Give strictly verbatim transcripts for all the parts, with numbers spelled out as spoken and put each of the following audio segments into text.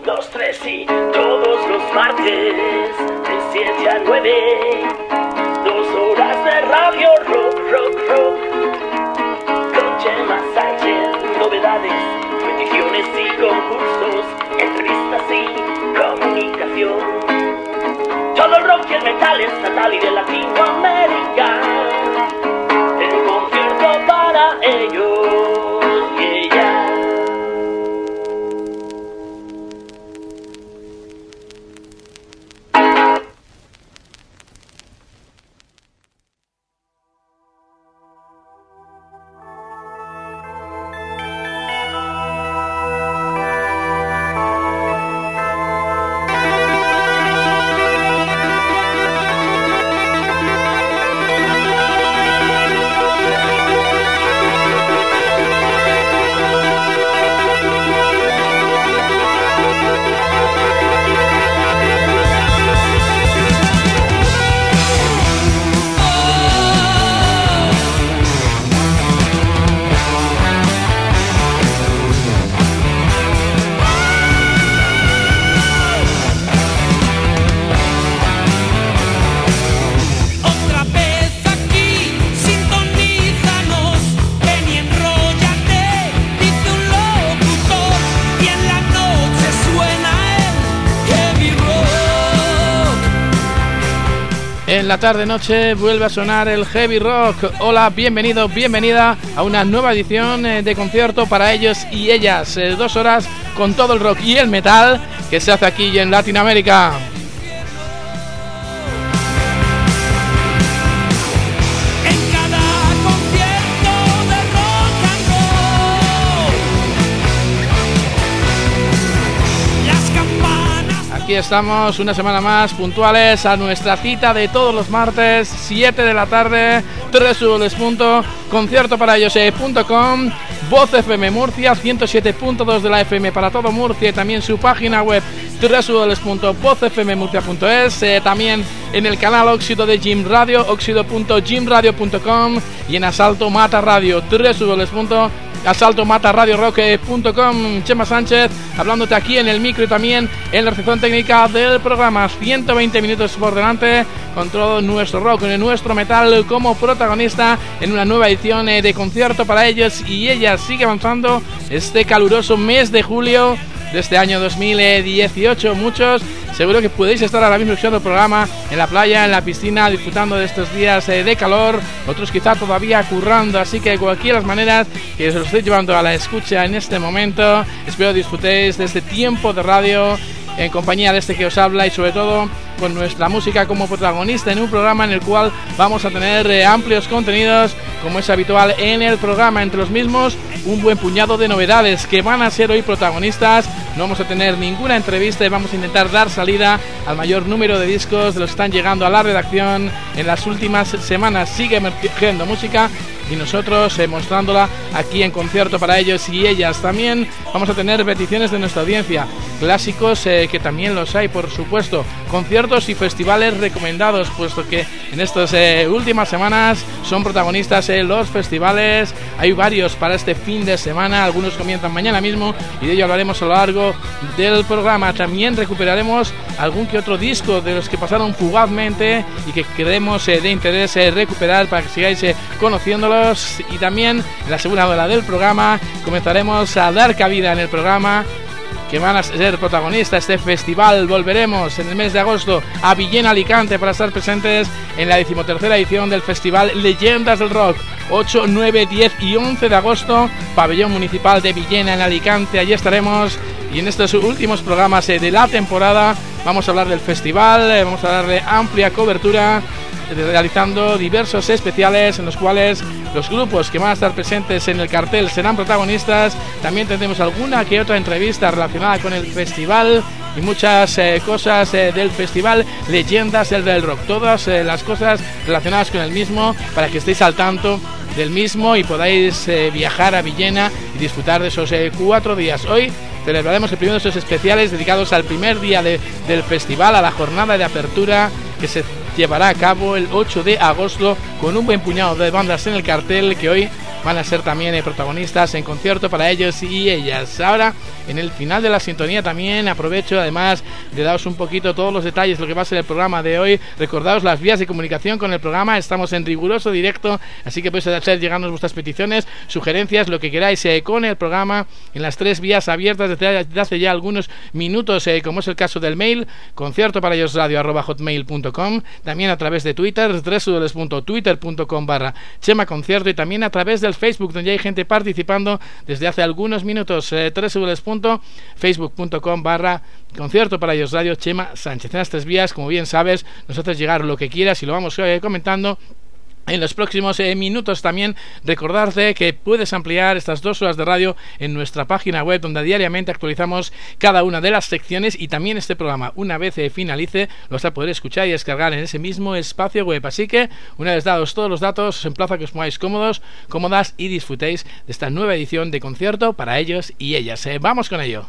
dos, tres y todos los martes de siete a nueve. Dos horas de radio rock, rock, rock. Con Chema Sánchez, novedades, peticiones y concursos, entrevistas y comunicación. Todo el rock y el metal estatal y de Latinoamérica. El concierto para ellos y ellas. En la tarde-noche vuelve a sonar el heavy rock. Hola, bienvenido, bienvenida a una nueva edición de concierto para ellos y ellas. Dos horas con todo el rock y el metal que se hace aquí en Latinoamérica. Aquí estamos una semana más puntuales a nuestra cita de todos los martes, siete de la tarde, w w w punto concierto para ellos punto com, Voz F M Murcia, ciento siete punto dos de la F M para todo Murcia y también su página web w w w punto voz f m murcia punto es, eh, también en el canal Óxido de Jim Radio, óxido punto jim radio punto com y en Asalto Mata Radio, w w w punto asalto mata radio rock punto com. Chema Sánchez hablándote aquí en el micro y también en la recepción técnica del programa. Ciento veinte minutos por delante con todo nuestro rock, nuestro metal como protagonista en una nueva edición de concierto para ellos y ellas. Sigue avanzando este caluroso mes de julio de este año dos mil dieciocho. Muchos seguro que podéis estar ahora mismo escuchando el programa en la playa, en la piscina, disfrutando de estos días de calor, otros quizá todavía currando, así que de cualquiera de las maneras que os lo estoy llevando a la escucha en este momento, espero disfrutéis de este tiempo de radio en compañía de este que os habla y sobre todo con nuestra música como protagonista en un programa en el cual vamos a tener eh, amplios contenidos como es habitual en el programa, entre los mismos un buen puñado de novedades que van a ser hoy protagonistas. No vamos a tener ninguna entrevista y vamos a intentar dar salida al mayor número de discos de los que están llegando a la redacción en las últimas semanas. Sigue emergiendo música y nosotros eh, mostrándola aquí en concierto para ellos y ellas. También vamos a tener peticiones de nuestra audiencia, clásicos eh, que también los hay, por supuesto, conciertos y festivales recomendados, puesto que en estas eh, últimas semanas son protagonistas eh, los festivales. Hay varios para este fin de semana, algunos comienzan mañana mismo y de ello hablaremos a lo largo del programa. También recuperaremos algún que otro disco de los que pasaron fugazmente y que creemos eh, de interés eh, recuperar para que sigáis eh, conociéndolos. Y también en la segunda hora del programa comenzaremos a dar cabida en el programa que van a ser protagonistas de este festival. Volveremos en el mes de agosto a Villena, Alicante, para estar presentes en la decimotercera edición del festival Leyendas del Rock. ocho, nueve, diez y once de agosto, Pabellón Municipal de Villena en Alicante. Allí estaremos y en estos últimos programas de la temporada vamos a hablar del festival, vamos a darle amplia cobertura, realizando diversos especiales en los cuales los grupos que van a estar presentes en el cartel serán protagonistas. También tendremos alguna que otra entrevista relacionada con el festival y muchas eh, cosas eh, del festival Leyendas del Rock, todas eh, las cosas relacionadas con el mismo para que estéis al tanto del mismo y podáis eh, viajar a Villena y disfrutar de esos eh, cuatro días. Hoy celebraremos el primero de esos especiales dedicados al primer día de, del festival, a la jornada de apertura que se llevará a cabo el ocho de agosto con un buen puñado de bandas en el cartel que hoy van a ser también eh, protagonistas en concierto para ellos y ellas. Ahora en el final de la sintonía. También aprovecho además de daros un poquito todos los detalles de lo que va a ser el programa de hoy. Recordaos las vías de comunicación con el programa, estamos en riguroso directo, así que podéis hacer llegarnos vuestras peticiones, sugerencias, lo que queráis eh, con el programa en las tres vías abiertas desde, desde hace ya algunos minutos, eh, como es el caso del mail concierto para ellos radio arroba hotmail punto com, también a través de Twitter w w w punto twitter punto com barra Chema Concierto, y también a través del Facebook, donde hay gente participando desde hace algunos minutos, eh, w w w punto facebook punto com barra concierto para ellos radio Chema Sánchez. En las tres vías, como bien sabes, nos haces llegar lo que quieras y lo vamos eh, comentando en los próximos eh, minutos. También recordarte que puedes ampliar estas dos horas de radio en nuestra página web, donde diariamente actualizamos cada una de las secciones, y también este programa, una vez eh, finalice, lo vas a poder escuchar y descargar en ese mismo espacio web. Así que, una vez dados todos los datos, os emplazo a que os pongáis cómodos, cómodas y disfrutéis de esta nueva edición de Concierto para ellos y ellas. Eh, vamos con ello.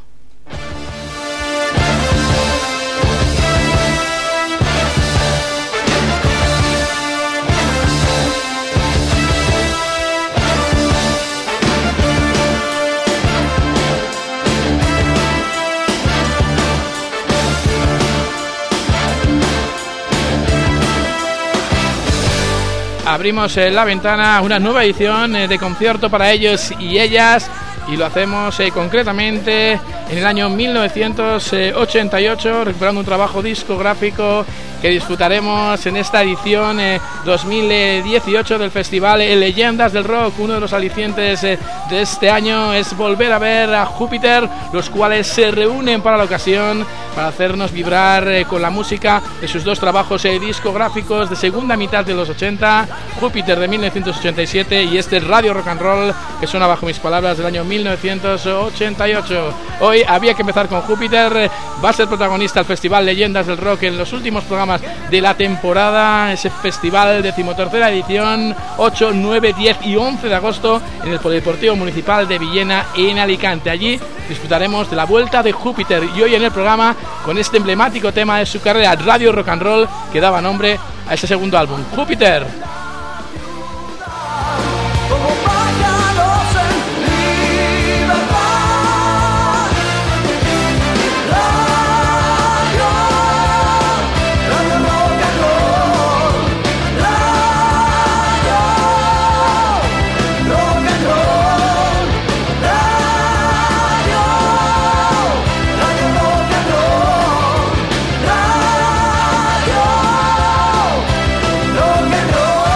Abrimos eh, la ventana a una nueva edición eh, de Concierto para ellos y ellas, y lo hacemos eh, concretamente en el año mil novecientos ochenta y ocho, recuperando un trabajo discográfico que disfrutaremos en esta edición eh, dos mil dieciocho del Festival eh, Leyendas del Rock. Uno de los alicientes eh, de este año es volver a ver a Júpiter, los cuales se reúnen para la ocasión para hacernos vibrar eh, con la música de sus dos trabajos eh, discográficos de segunda mitad de los ochenta, Júpiter de mil novecientos ochenta y siete y este Radio Rock and Roll, que suena bajo mis palabras, del año mil novecientos ochenta y ocho. Hoy había que empezar con Júpiter, eh, va a ser protagonista el Festival Leyendas del Rock en los últimos programas de la temporada, ese festival, decimotercera edición, ocho, nueve, diez y once de agosto en el Polideportivo Municipal de Villena, en Alicante. Allí disfrutaremos de la vuelta de Júpiter, y hoy en el programa con este emblemático tema de su carrera, Radio Rock and Roll, que daba nombre a ese segundo álbum, Júpiter. Rock and roll.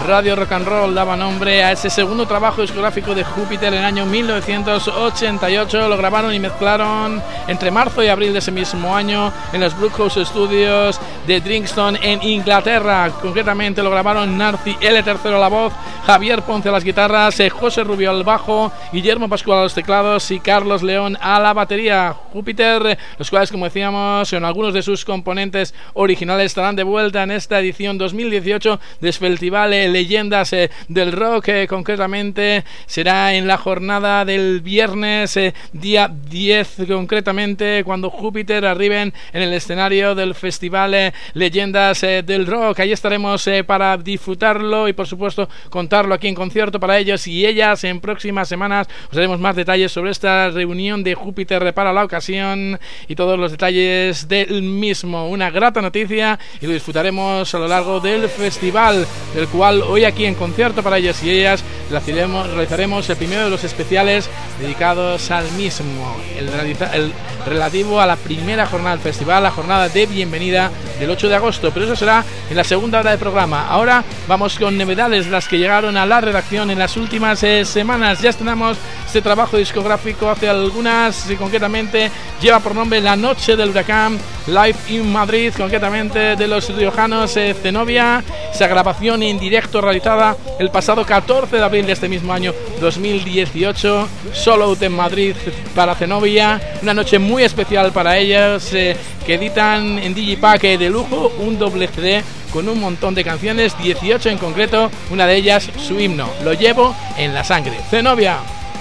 Radio Rock and Roll daba nombre a ese segundo trabajo discográfico de Júpiter en el año mil novecientos ochenta y ocho. Lo grabaron y mezclaron entre marzo y abril de ese mismo año en los Brookhouse Studios de Drigstone en Inglaterra. Concretamente lo grabaron Narci L. tercero a la voz, Javier Ponce a las guitarras, José Rubio al bajo, Guillermo Pascual a los teclados y Carlos León a la batería. Júpiter, los cuales, como decíamos, en algunos de sus componentes originales estarán de vuelta en esta edición dos mil dieciocho del Festival Leyendas eh, del Rock. Eh, concretamente será en la jornada del viernes eh, día diez, concretamente cuando Júpiter arriben en el escenario del Festival eh, Leyendas eh, del Rock. Ahí estaremos eh, para disfrutarlo y por supuesto contarlo aquí en concierto para ellos y ellas. En próximas semanas os daremos más detalles sobre esta reunión de Júpiter para la ocasión y todos los detalles del mismo. Una grata noticia y lo disfrutaremos a lo largo del festival, del cual hoy aquí en concierto para ellos y ellas realizaremos, realizaremos el primero de los especiales dedicados al mismo, el, el relativo a la primera jornada del festival, la jornada de bienvenida del ocho de agosto, pero eso será en la segunda hora del programa. Ahora vamos con novedades, las que llegaron a la redacción en las últimas eh, semanas. Ya estrenamos este trabajo discográfico hace algunas, y concretamente lleva por nombre La Noche del Huracán, Live in Madrid, concretamente de los riojanos eh, Zenobia. Esa grabación en directo realizada el pasado catorce de abril de este mismo año dos mil dieciocho, Sold Out en Madrid para Zenobia. Una noche muy especial para ellos, eh, que editan en Digipack eh, de lujo un doble C D con un montón de canciones, dieciocho en concreto, una de ellas su himno, Lo llevo en la sangre. Zenobia.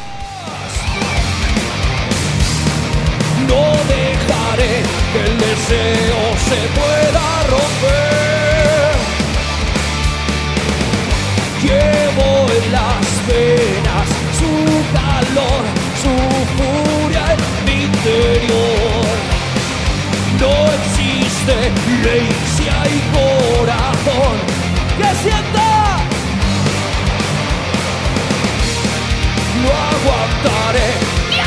No dejaré que el deseo se pueda romper. Llevo en las venas su calor, su furia en mi interior. No existe ley si hay corazón que sienta. No aguantaré.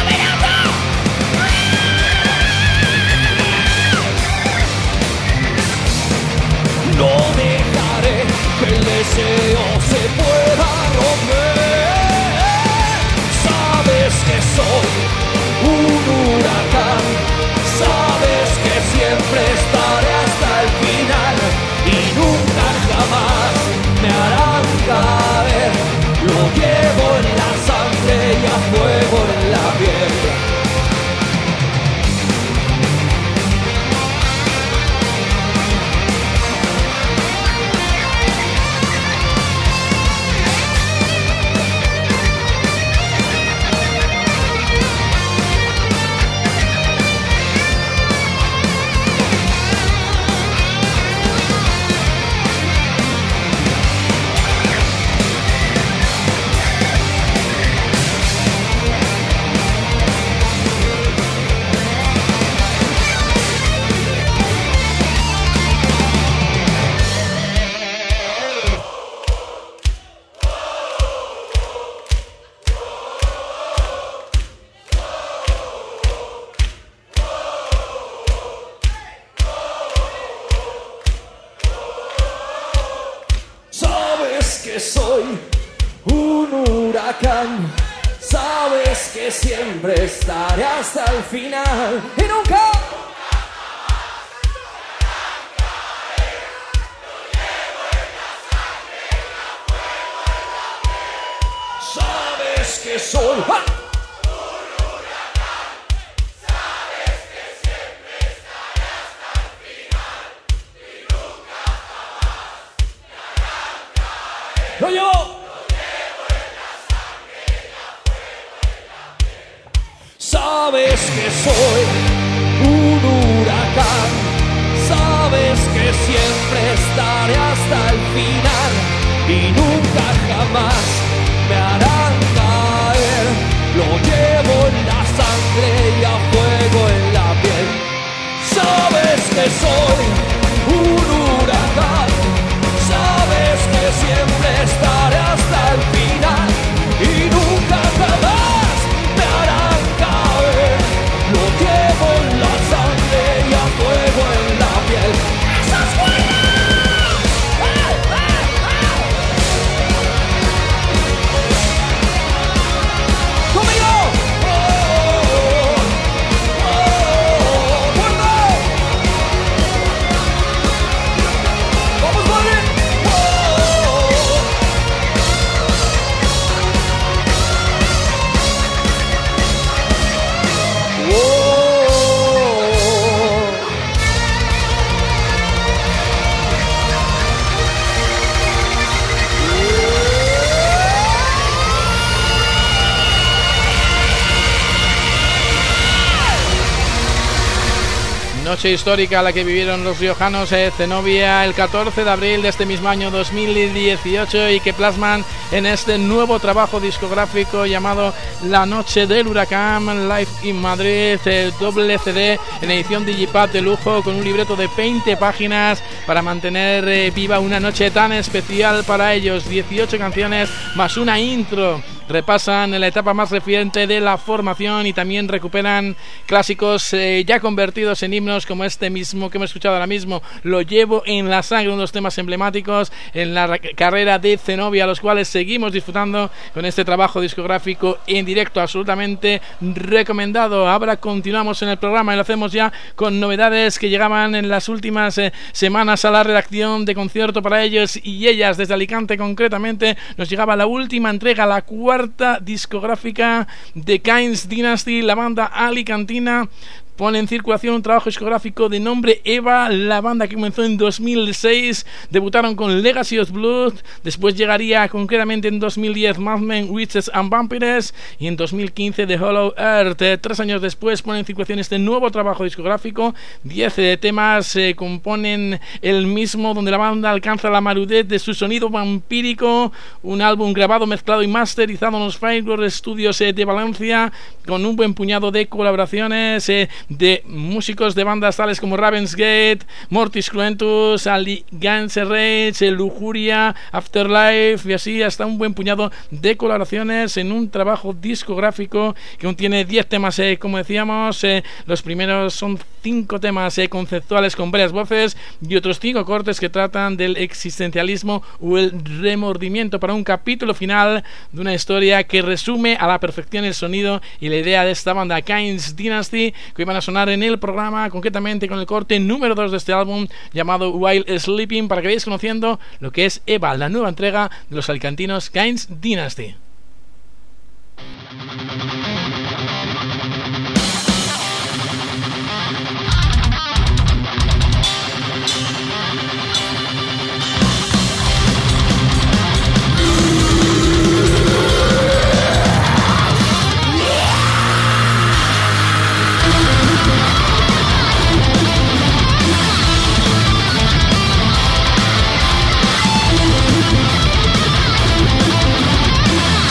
No dejaré que el deseo se pueda romper. Sabes que soy un huracán, sabes que siempre estaré hasta el final y nunca jamás me harán caer. Lo llevo en la sangre y a fuego en la piel. Sabes que siempre estaré hasta el final y nunca. Sabes que soy ¡ah! ¡No yo! Sabes que soy un huracán, sabes que siempre estaré hasta el final y nunca jamás me harán caer. Lo llevo en la sangre y a fuego en la piel. Sabes que soy un huracán, sabes que siempre estaré hasta el final y nunca jamás me harán caer. Lo que noche histórica la que vivieron los riojanos eh, Zenobia el catorce de abril de este mismo año dos mil dieciocho y que plasman en este nuevo trabajo discográfico llamado La Noche del Huracán Live in Madrid, el doble C D en edición Digipad de lujo con un libreto de veinte páginas para mantener eh, viva una noche tan especial para ellos. Dieciocho canciones más una intro. Repasan la etapa más reciente de la formación y también recuperan clásicos eh, ya convertidos en himnos como este mismo que hemos escuchado ahora mismo, Lo llevo en la sangre, uno de los temas emblemáticos en la carrera de Zenobia, los cuales seguimos disfrutando con este trabajo discográfico en directo, absolutamente recomendado. Ahora continuamos en el programa y lo hacemos ya con novedades que llegaban en las últimas eh, semanas a la redacción de Concierto para ellos y ellas. Desde Alicante concretamente nos llegaba la última entrega, la cuarta cuarta discográfica de Kainz Dynasty, la banda alicantina. Pone en circulación un trabajo discográfico de nombre Eva, la banda que comenzó en dos mil seis, debutaron con Legacy of Blood, después llegaría concretamente en dos mil diez Mad Men, Witches and Vampires y en dos mil quince The Hollow Earth. Eh, tres años después pone en circulación este nuevo trabajo discográfico, diez eh, temas eh, componen el mismo, donde la banda alcanza la madurez de su sonido vampírico, un álbum grabado, mezclado y masterizado en los Fireworks Studios eh, de Valencia, con un buen puñado de colaboraciones eh, de músicos de bandas tales como Ravensgate, Mortis Cruentus, Alliance Rage, Lujuria, Afterlife y así hasta un buen puñado de colaboraciones en un trabajo discográfico que contiene diez temas, eh, como decíamos. Eh, los primeros son cinco temas eh, conceptuales con varias voces y otros cinco cortes que tratan del existencialismo o el remordimiento, para un capítulo final de una historia que resume a la perfección el sonido y la idea de esta banda Kainz Dynasty, que iban a sonar en el programa, concretamente con el corte número dos de este álbum llamado While Sleeping, para que vayáis conociendo lo que es Eva, la nueva entrega de los alicantinos Kainz Dynasty. We'll be right back.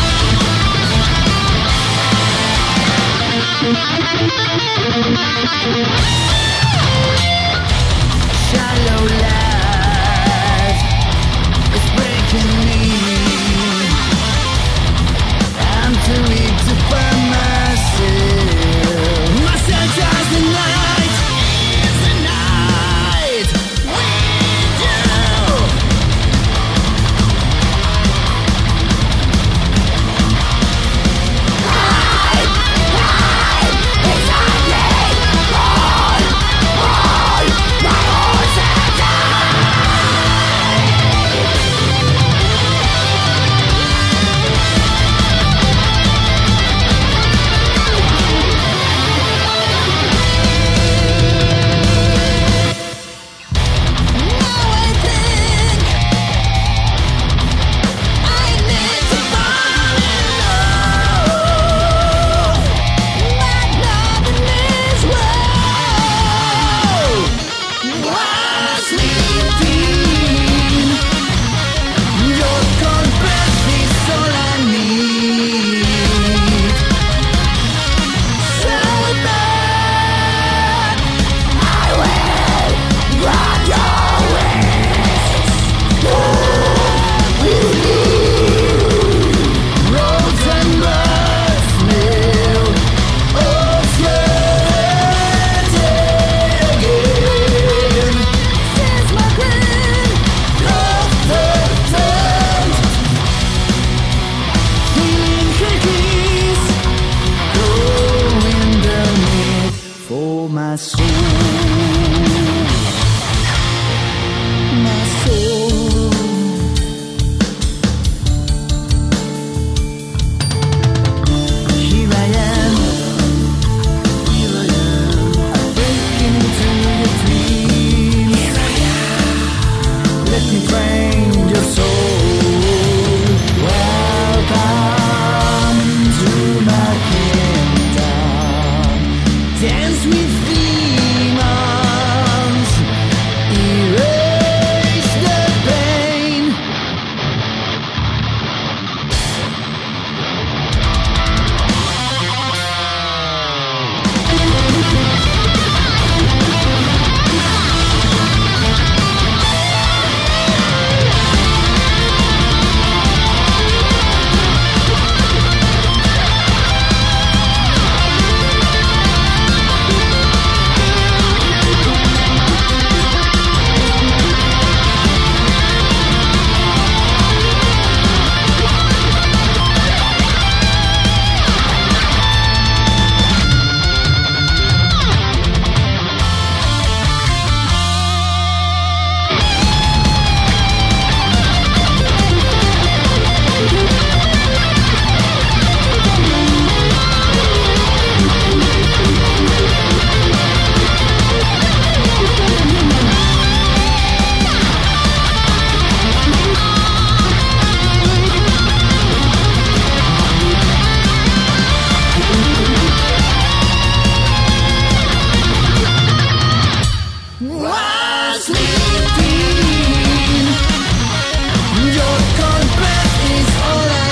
sleeping. Your cold breath is all I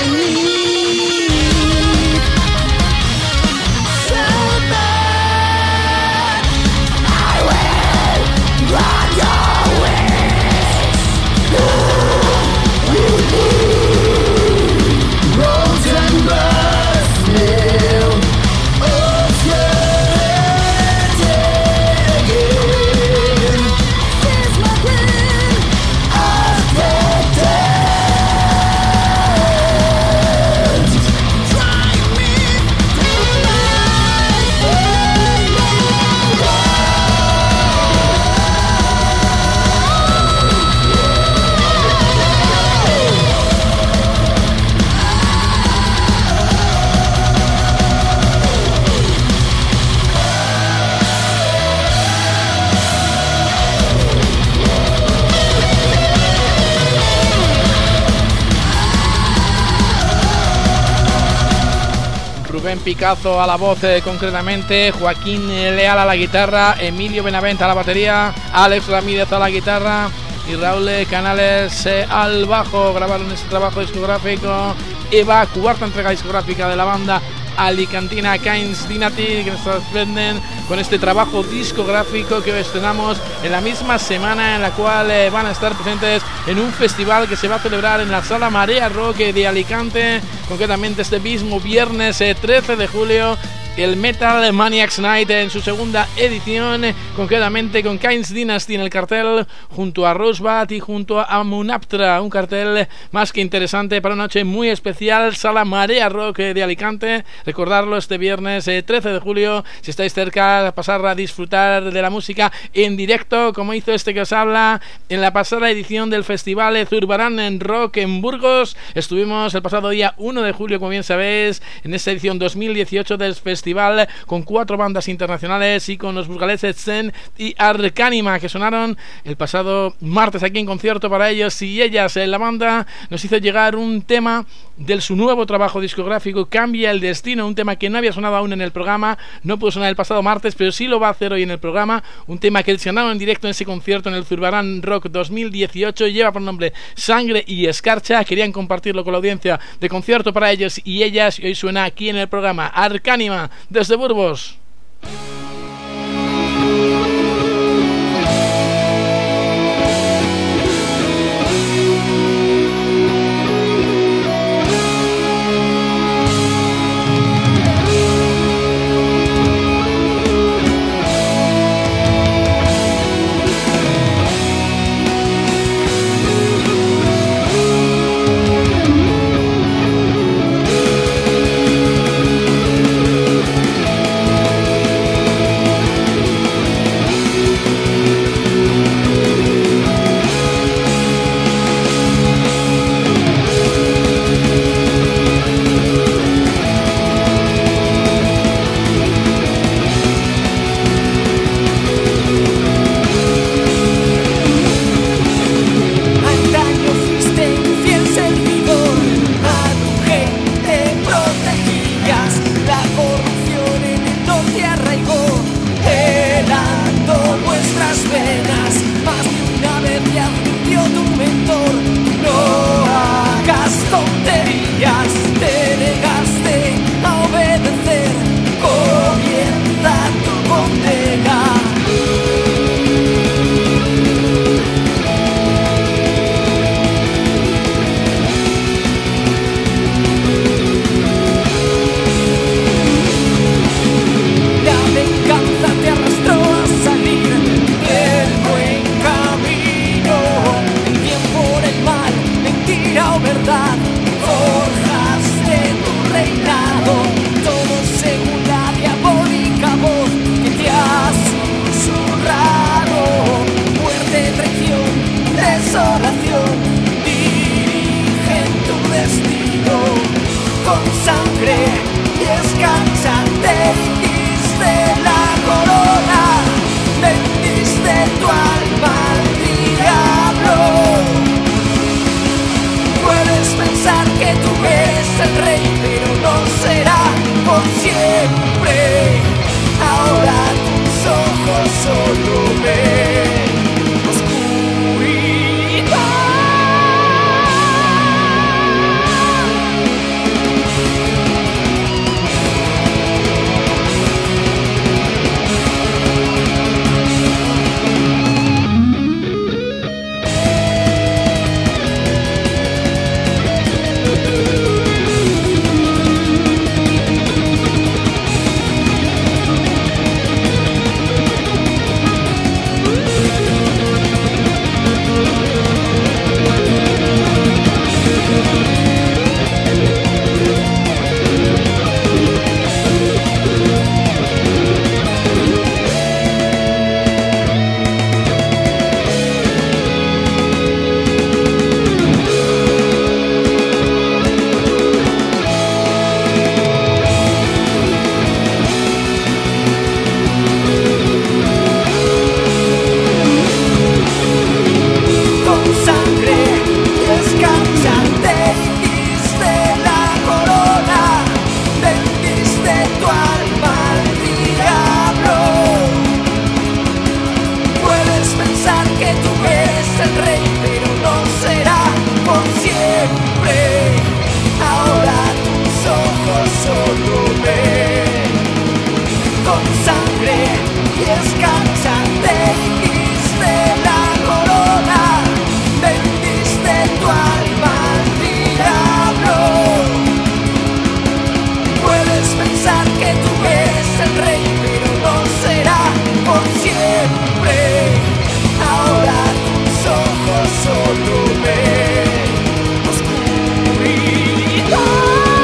need. So bad, I will run your wings. Roads and birds live of your again. Here's my plan of dead. Drive me to Rubén Picazo a la voz, eh, concretamente, Joaquín Leal a la guitarra, Emilio Benavente a la batería, Alex Ramírez a la guitarra y Raúl Canales eh, al bajo. Grabaron este trabajo discográfico Eva, cuarta entrega discográfica de la banda alicantina Kain's Dynasty, que nos sorprenden con este trabajo discográfico que estrenamos en la misma semana en la cual eh, van a estar presentes en un festival que se va a celebrar en la Sala Marea Rock de Alicante, concretamente este mismo viernes eh, trece de julio, el Metal Maniacs Night en su segunda edición, concretamente con Kain's Dynasty en el cartel, junto a Rosebud y junto a Munaptra, un cartel más que interesante para una noche muy especial. Sala Marea Rock de Alicante, recordarlo este viernes eh, trece de julio, si estáis cerca, pasar a disfrutar de la música en directo, como hizo este que os habla en la pasada edición del Festival Zurbarán en Rock en Burgos. Estuvimos el pasado día uno de julio, como bien sabéis, en esta edición dos mil dieciocho del Festival, con cuatro bandas internacionales y con los burgaleses Zen y Arcánima, que sonaron el pasado martes aquí en concierto para ellos y ellas. En la banda nos hizo llegar un tema de su nuevo trabajo discográfico, Cambia el Destino, un tema que no había sonado aún en el programa, no pudo sonar el pasado martes, pero sí lo va a hacer hoy en el programa, un tema que sonaron en directo en ese concierto en el Zurbarán Rock dos mil dieciocho, lleva por nombre Sangre y Escarcha. Querían compartirlo con la audiencia de concierto para ellos y ellas, y hoy suena aquí en el programa Arcánima desde Burgos. es el rey, pero no será por siempre. Ahora tus ojos solo ven con sangre y escarcha te hiciste la corona, vendiste tu alma al diablo. Puedes pensar que tú eres el rey, pero no será por siempre. Ahora tus ojos solo ven oscuridad.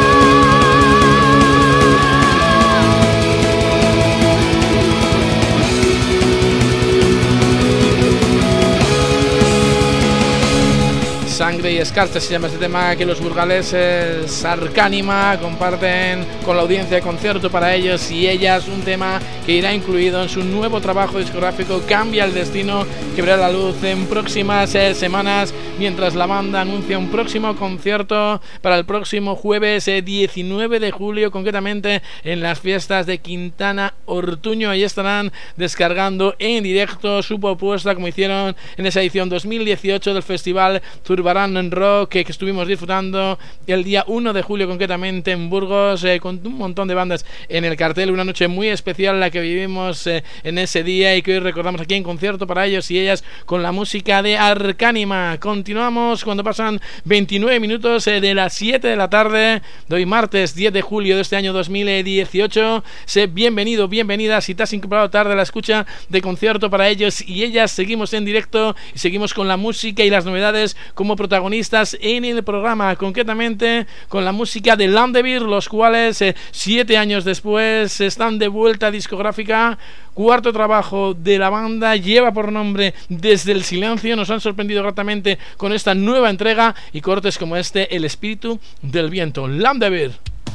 Sangre y escarcha se llama este tema que los burgaleses Arcánima comparten con la audiencia de Concierto para ellos y ellas, un tema que irá incluido en su nuevo trabajo discográfico Cambia el Destino, que verá la luz en próximas eh, semanas, mientras la banda anuncia un próximo concierto para el próximo jueves eh, diecinueve de julio, concretamente en las fiestas de Quintana Ortuño. Ahí estarán descargando en directo su propuesta, como hicieron en esa edición dos mil dieciocho del festival Zurbarán en Rock, que, que estuvimos disfrutando el día uno de julio, concretamente en Burgos, eh, con un montón de bandas en el cartel. Una noche muy especial la que vivimos eh, en ese día y que hoy recordamos aquí en Concierto para ellos y ellas con la música de Arcánima. Continuamos cuando pasan veintinueve minutos eh, de las siete de la tarde de hoy, martes diez de julio de este año dos mil dieciocho. Sé bienvenido, bienvenida si te has incorporado tarde a la escucha de Concierto para ellos y ellas. Seguimos en directo y seguimos con la música y las novedades como protagonistas en el programa, concretamente con la música de Landebir, los cuales eh, siete años después están de vuelta discográfica. Cuarto trabajo de la banda, lleva por nombre Desde el Silencio. Nos han sorprendido gratamente con esta nueva entrega y cortes como este, El Espíritu del Viento. Landebir.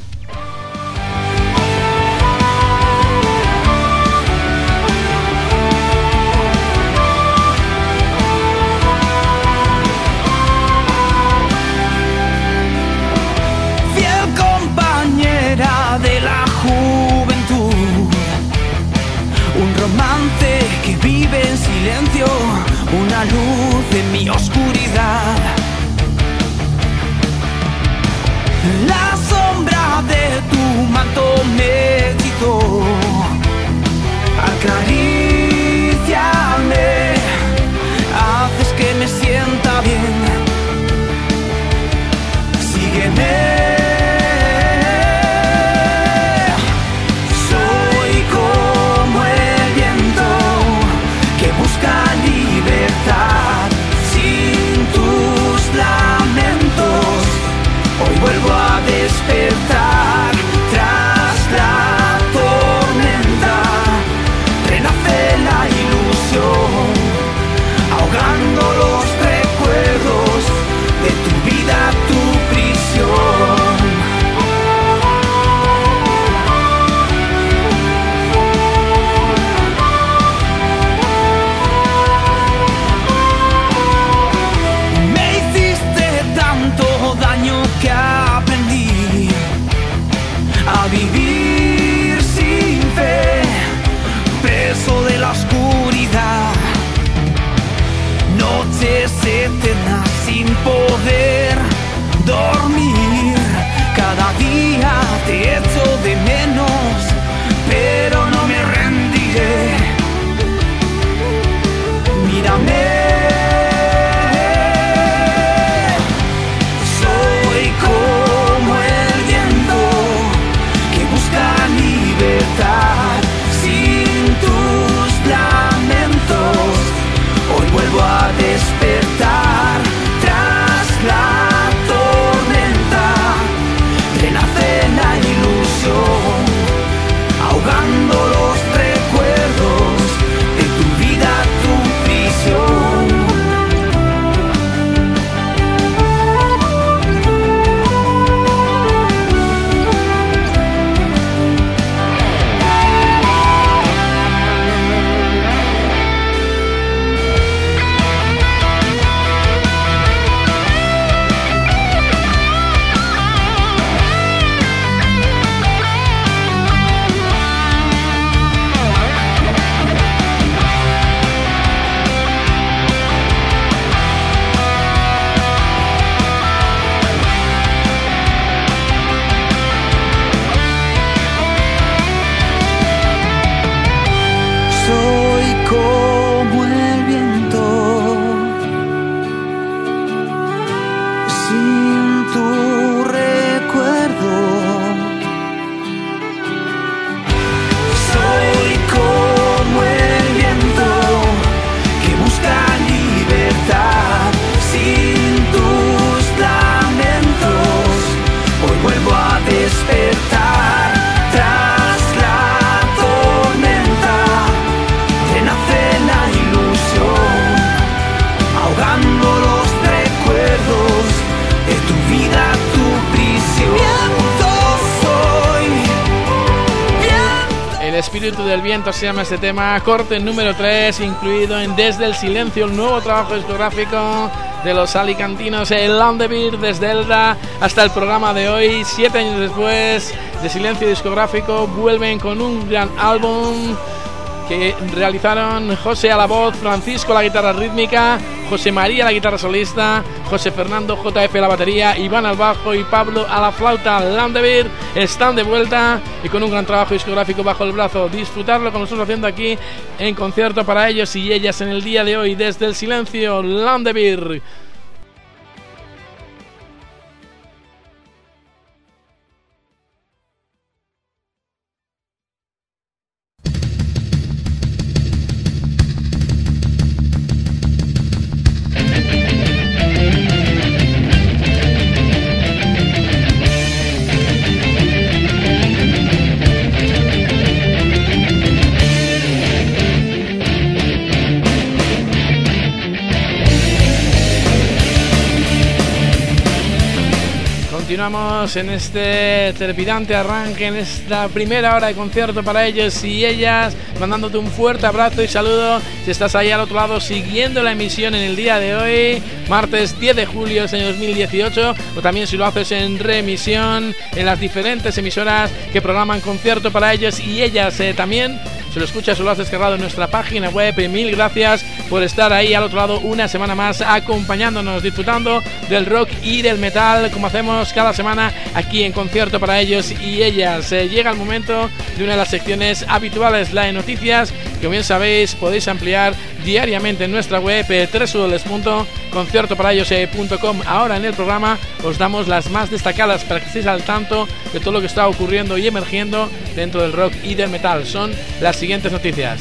De la juventud, un romance que vive en silencio, una luz en mi oscuridad. La sombra de tu manto me hechizó, acariciarme, haces que me sienta bien. Sígueme. Vuelvo a despertar tras la tormenta, renace la ilusión, ahogando los recuerdos de tu vida, tu prisión. Me hiciste tanto daño que aprendí a vivir sin fe, preso de la oscuridad. Noches eternas sin poder dormir, cada día te echo de menos, pero no me rendiré. Mírame. Sin tus lamentos, hoy vuelvo a despertar tras la tormenta, renace la ilusión, Espíritu del Viento se llama este tema, corte número tres, incluido en Desde el Silencio, el nuevo trabajo discográfico de los alicantinos, el Landebir, desde Elda hasta el programa de hoy. Siete años después de silencio discográfico, vuelven con un gran álbum que realizaron José a la voz, Francisco a la guitarra rítmica, José María a la guitarra solista, José Fernando J F a la batería, Iván al bajo y Pablo a la flauta. Landebir están de vuelta y con un gran trabajo discográfico bajo el brazo. Disfrutarlo como lo estamos haciendo aquí en concierto para ellos y ellas en el día de hoy. Desde el Silencio, Landebir. Continuamos en este trepidante arranque, en esta primera hora de concierto para ellos y ellas, mandándote un fuerte abrazo y saludo si estás ahí al otro lado siguiendo la emisión en el día de hoy, martes diez de julio del año dos mil dieciocho, o también si lo haces en reemisión en las diferentes emisoras que programan concierto para ellos y ellas. Eh, también si lo escuchas o lo has descargado en nuestra página web, mil gracias por estar ahí al otro lado una semana más acompañándonos, disfrutando del rock y del metal como hacemos cada semana aquí en concierto para ellos y ellas. Eh, llega el momento de una de las secciones habituales, la de noticias, que como bien sabéis podéis ampliar diariamente en nuestra web eh, doble u doble u doble u punto concierto para ellos punto com. Ahora en el programa os damos las más destacadas para que estéis al tanto de todo lo que está ocurriendo y emergiendo dentro del rock y del metal. Son las siguientes noticias.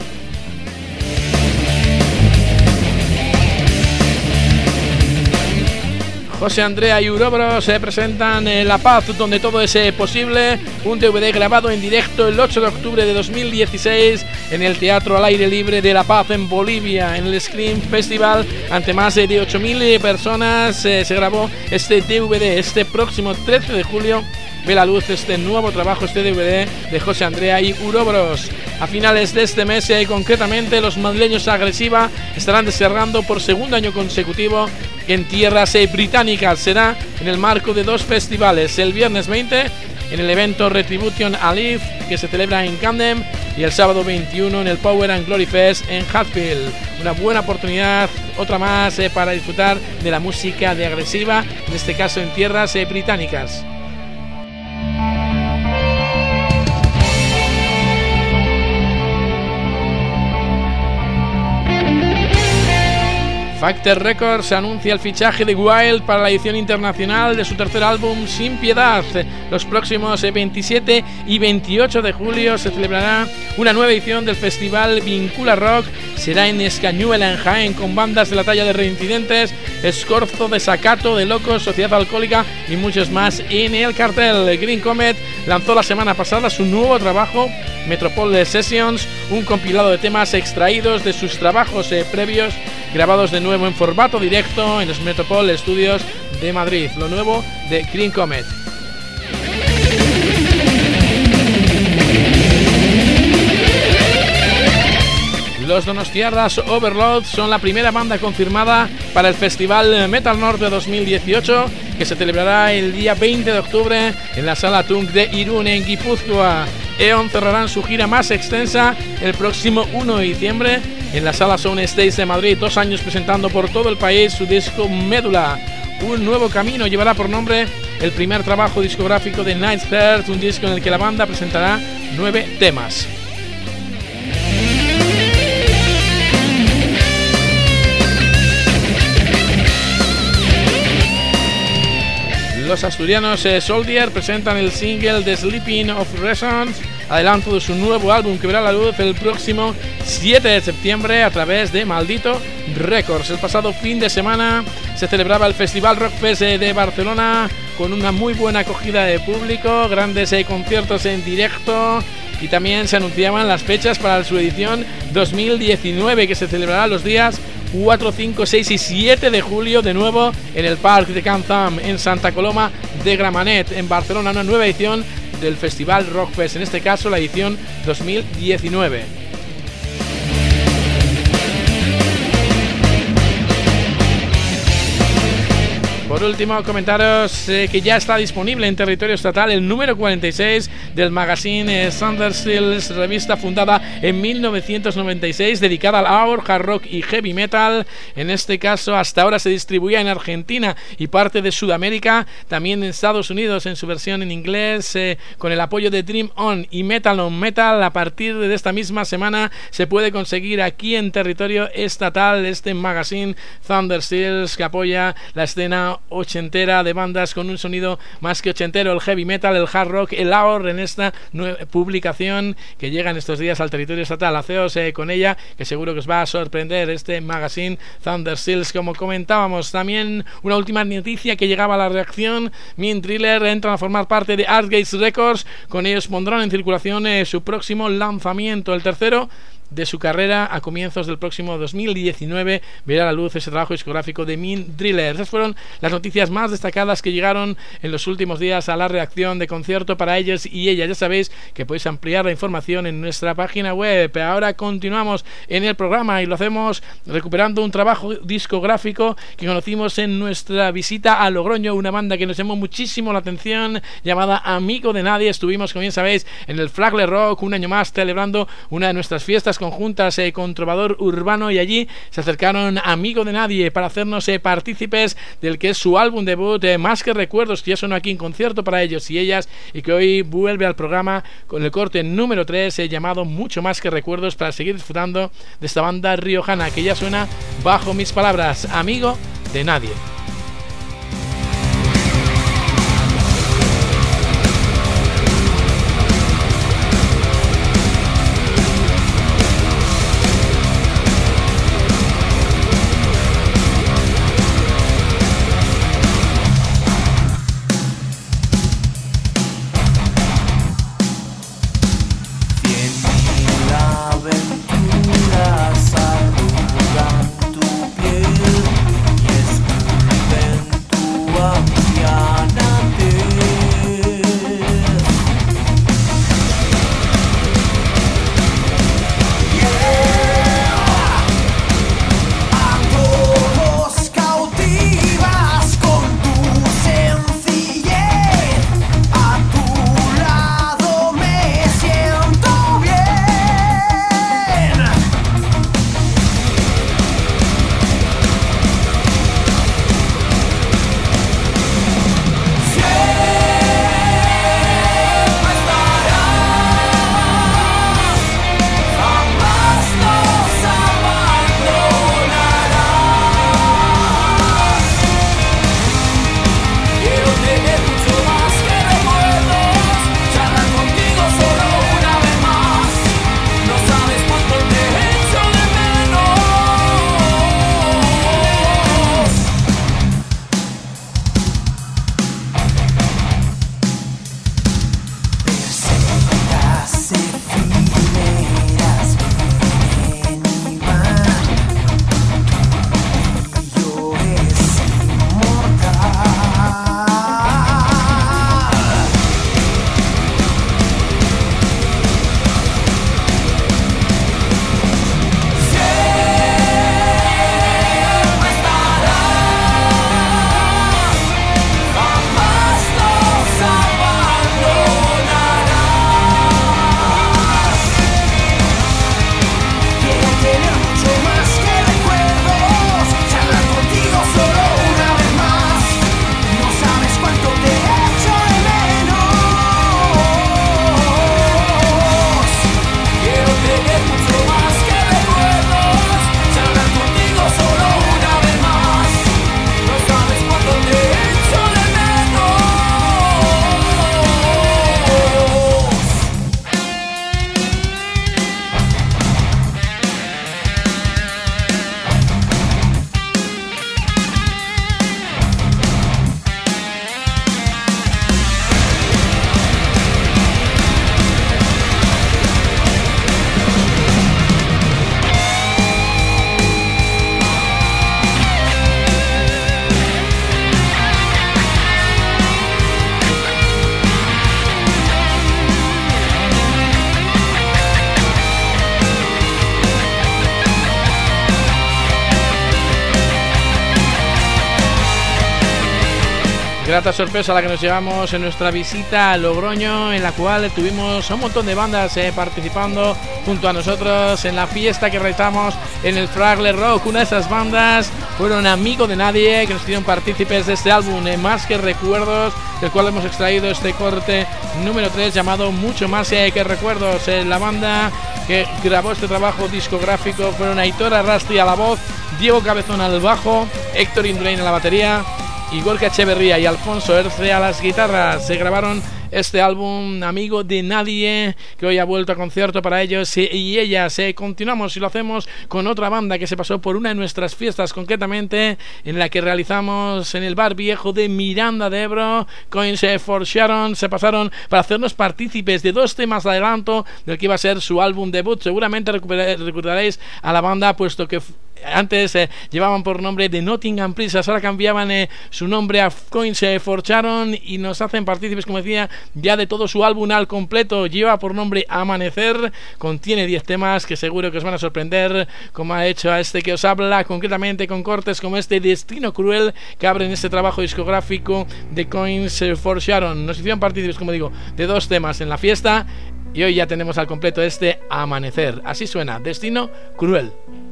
José Andrea y Urobros se presentan en La Paz, donde todo es posible, un D V D grabado en directo el ocho de octubre de dos mil dieciséis en el Teatro al Aire Libre de La Paz en Bolivia, en el Scream Festival, ante más de ocho mil personas. Eh, se grabó este D V D. Este próximo trece de julio ve la luz este nuevo trabajo, este D V D de José Andrea y Urobros. A finales de este mes, y concretamente los madrileños Agresiva estarán descargando por segundo año consecutivo en tierras eh, británicas. Será en el marco de dos festivales, el viernes veinte en el evento Retribution Alive, que se celebra en Camden, y el sábado veintiuno en el Power and Glory Fest en Hatfield. Una buena oportunidad, otra más eh, para disfrutar de la música de Agresiva, en este caso en tierras eh, británicas. Factor Records anuncia el fichaje de Wild para la edición internacional de su tercer álbum Sin Piedad. Los próximos veintisiete y veintiocho de julio se celebrará una nueva edición del festival Vincula Rock. Será en Escañuela, en Jaén, con bandas de la talla de Reincidentes, Escorzo, Desacato, De Locos, Sociedad Alcohólica y muchos más en el cartel. Green Comet lanzó la semana pasada su nuevo trabajo, Metropole Sessions, un compilado de temas extraídos de sus trabajos eh, previos, grabados de nuevo en formato directo en los Metropole Studios de Madrid. Lo nuevo de Green Comet. Los donostiarras Overload son la primera banda confirmada para el Festival Metal Norte dos mil dieciocho, que se celebrará el día veinte de octubre en la Sala Tunk de Irún, en Guipúzcoa. Eon cerrarán su gira más extensa el próximo uno de diciembre en la Sala Sound Stage de Madrid, dos años presentando por todo el país su disco Médula. Un nuevo camino llevará por nombre el primer trabajo discográfico de Night's Heart, un disco en el que la banda presentará nueve temas. Los asturianos eh, Soldier presentan el single The Sleeping of Resonance, adelanto de su nuevo álbum que verá la luz el próximo siete de septiembre a través de Maldito Records. El pasado fin de semana se celebraba el Festival Rockfest de Barcelona con una muy buena acogida de público, grandes eh, conciertos en directo, y también se anunciaban las fechas para su edición dos mil diecinueve, que se celebrará los días cuatro, cinco, seis y siete de julio, de nuevo en el Parc de Can Tham, en Santa Coloma de Gramenet, en Barcelona. Una nueva edición del Festival Rockfest, en este caso la edición dos mil diecinueve. Por último, comentaros eh, que ya está disponible en territorio estatal el número cuarenta y seis del magazine eh, Thunderseals, revista fundada en mil novecientos noventa y seis, dedicada al hour, hard rock y heavy metal. En este caso, hasta ahora se distribuía en Argentina y parte de Sudamérica, también en Estados Unidos en su versión en inglés, eh, con el apoyo de Dream On y Metal on Metal. A partir de esta misma semana se puede conseguir aquí en territorio estatal este magazine Thunderseals, que apoya la escena ochentera de bandas con un sonido más que ochentero, el heavy metal, el hard rock, el hour, en esta nueva publicación que llega en estos días al territorio estatal. Haceos eh, con ella, que seguro que os va a sorprender este magazine Thunderseals. Como comentábamos, también una última noticia que llegaba a la reacción: Mean Driller entran a formar parte de Artgates Records. Con ellos pondrán en circulación eh, su próximo lanzamiento, el tercero de su carrera. A comienzos del próximo dos mil diecinueve verá la luz ese trabajo discográfico de Mean Driller. Esas fueron las noticias más destacadas que llegaron en los últimos días a la reacción de Concierto para ellos y ellas. Ya sabéis que podéis ampliar la información en nuestra página web. Ahora continuamos en el programa y lo hacemos recuperando un trabajo discográfico que conocimos en nuestra visita a Logroño, una banda que nos llamó muchísimo la atención, llamada Amigo de Nadie. Estuvimos, como bien sabéis, en el Fragle Rock un año más, celebrando una de nuestras fiestas conjuntas eh, con Trovador Urbano, y allí se acercaron Amigo de Nadie para hacernos eh, partícipes del que es su álbum debut, eh, Más que Recuerdos, que ya sonó aquí en Concierto para ellos y ellas, y que hoy vuelve al programa con el corte número tres eh, llamado Mucho Más que Recuerdos, para seguir disfrutando de esta banda riojana que ya suena bajo mis palabras, Amigo de Nadie. Aventuras arrugan tu piel y es Grata sorpresa la que nos llevamos en nuestra visita a Logroño, en la cual tuvimos un montón de bandas eh, participando junto a nosotros en la fiesta que realizamos en el Fragle Rock. Una de esas bandas fueron Amigo de Nadie, que nos hicieron partícipes de este álbum eh, Más que Recuerdos, del cual hemos extraído este corte número tres llamado Mucho Más eh, que Recuerdos. Eh, la banda que grabó este trabajo discográfico fueron Aitor Arrasti a la voz, Diego Cabezón al bajo, Héctor Indurain a la batería y Gorka Echeverría y Alfonso Erce a las guitarras. Se grabaron este álbum Amigo de Nadie, que hoy ha vuelto a concierto para ellos y ellas. Eh, continuamos y lo hacemos con otra banda que se pasó por una de nuestras fiestas, concretamente en la que realizamos en el Bar Viejo de Miranda de Ebro. Coins for Sharon se pasaron para hacernos partícipes de dos temas de adelanto del que iba a ser su álbum debut. Seguramente recordaréis a la banda, puesto que antes eh, llevaban por nombre de Nottingham Princess, ahora cambiaban eh, su nombre a Coins for Sharon y nos hacen partícipes, como decía, ya de todo su álbum al completo. Lleva por nombre Amanecer, contiene diez temas que seguro que os van a sorprender, como ha hecho a este que os habla, concretamente con cortes como este Destino Cruel, que abren este trabajo discográfico de Coins for Sharon. Nos hicieron partícipes, como digo, de dos temas en la fiesta y hoy ya tenemos al completo este Amanecer. Así suena, Destino Cruel.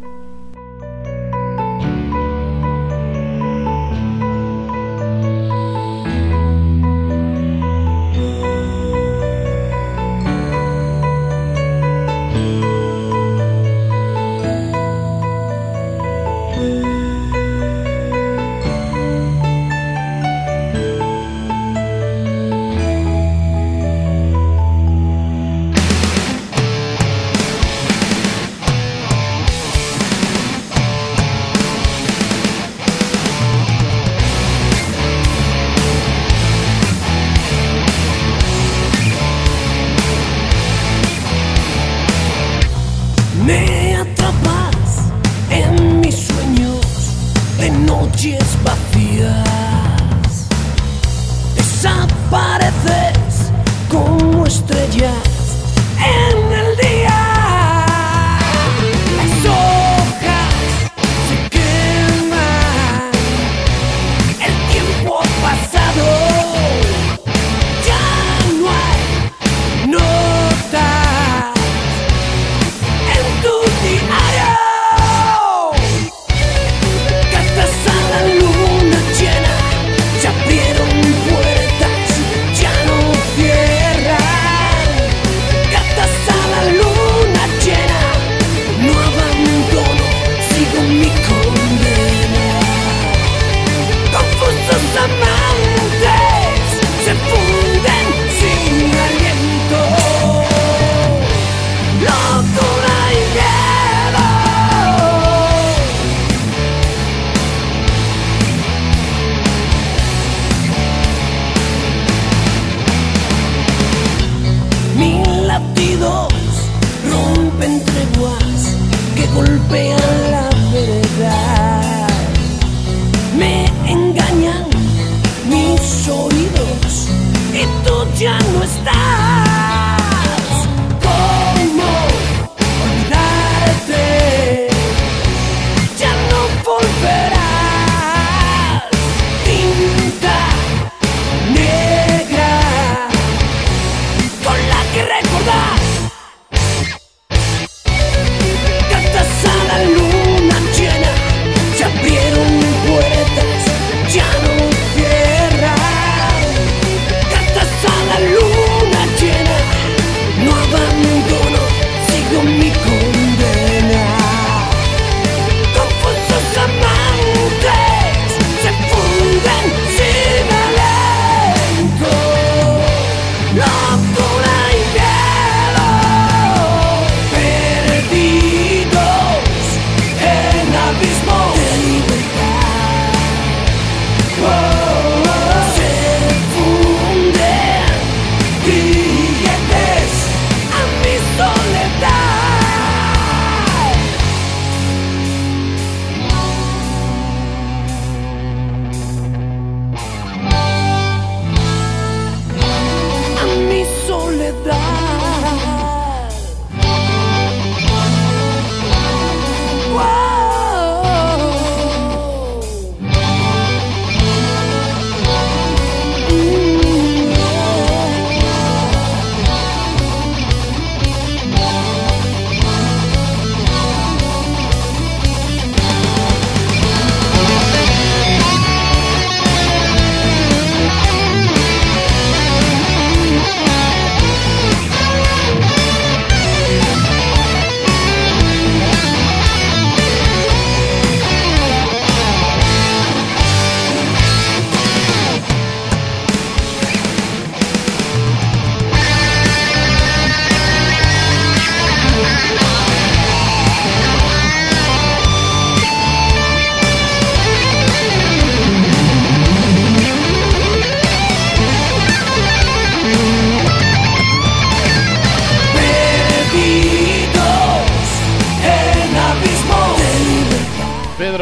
Me atrapas en mis sueños de noches vacías. Desapareces como estrellas en el día. Las hojas se queman, el tiempo ha pasado, ya no hay notas.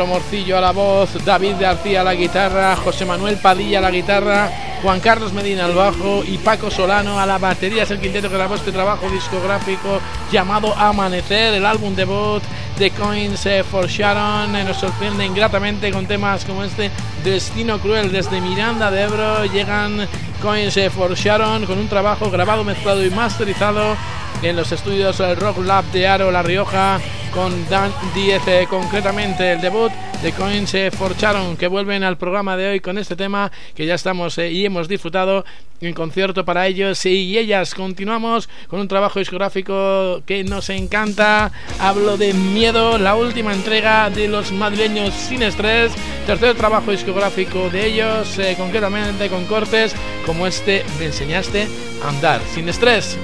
Pedro Morcillo a la voz, David García a la guitarra, José Manuel Padilla a la guitarra, Juan Carlos Medina al bajo y Paco Solano a la batería. Es el quinteto que grabó este trabajo discográfico llamado Amanecer, el álbum debut de Coins for Sharon. Nos sorprende ingratamente con temas como este Destino Cruel. Desde Miranda de Ebro llegan Coins for Sharon con un trabajo grabado, mezclado y masterizado en los estudios Rock Lab de Aro, La Rioja, con Dan Díez. Eh, concretamente el debut de Coins for Sharon, que vuelven al programa de hoy con este tema que ya estamos eh, y hemos disfrutado en concierto para ellos y ellas. Continuamos con un trabajo discográfico que nos encanta. Hablo de Miedo, la última entrega de los madrileños Sin Estrés, tercer trabajo discográfico de ellos, eh, concretamente con cortes como este Me enseñaste a andar. Sin Estrés.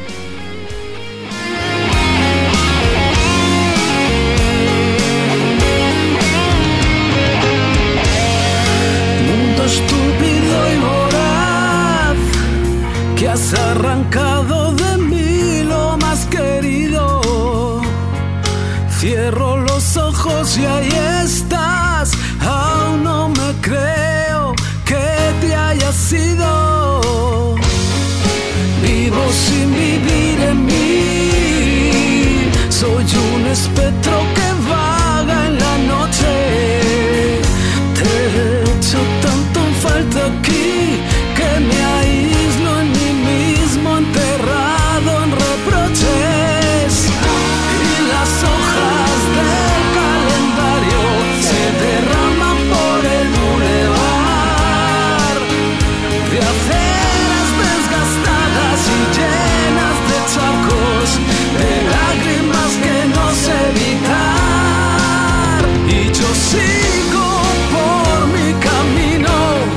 Estúpido y voraz, que has arrancado de mí lo más querido. Cierro los ojos y ahí estás. Aún no me creo que te hayas ido. Vivo sin vivir en mí. Soy un espectro que vaga en la noche. Te he hecho tanto falta aquí que me aíslo en mí mismo, enterrado en reproches. Y las hojas del calendario se derraman por el bulevar de aceras desgastadas y llenas de charcos de lágrimas que no sé evitar. Y yo sigo por mi camino,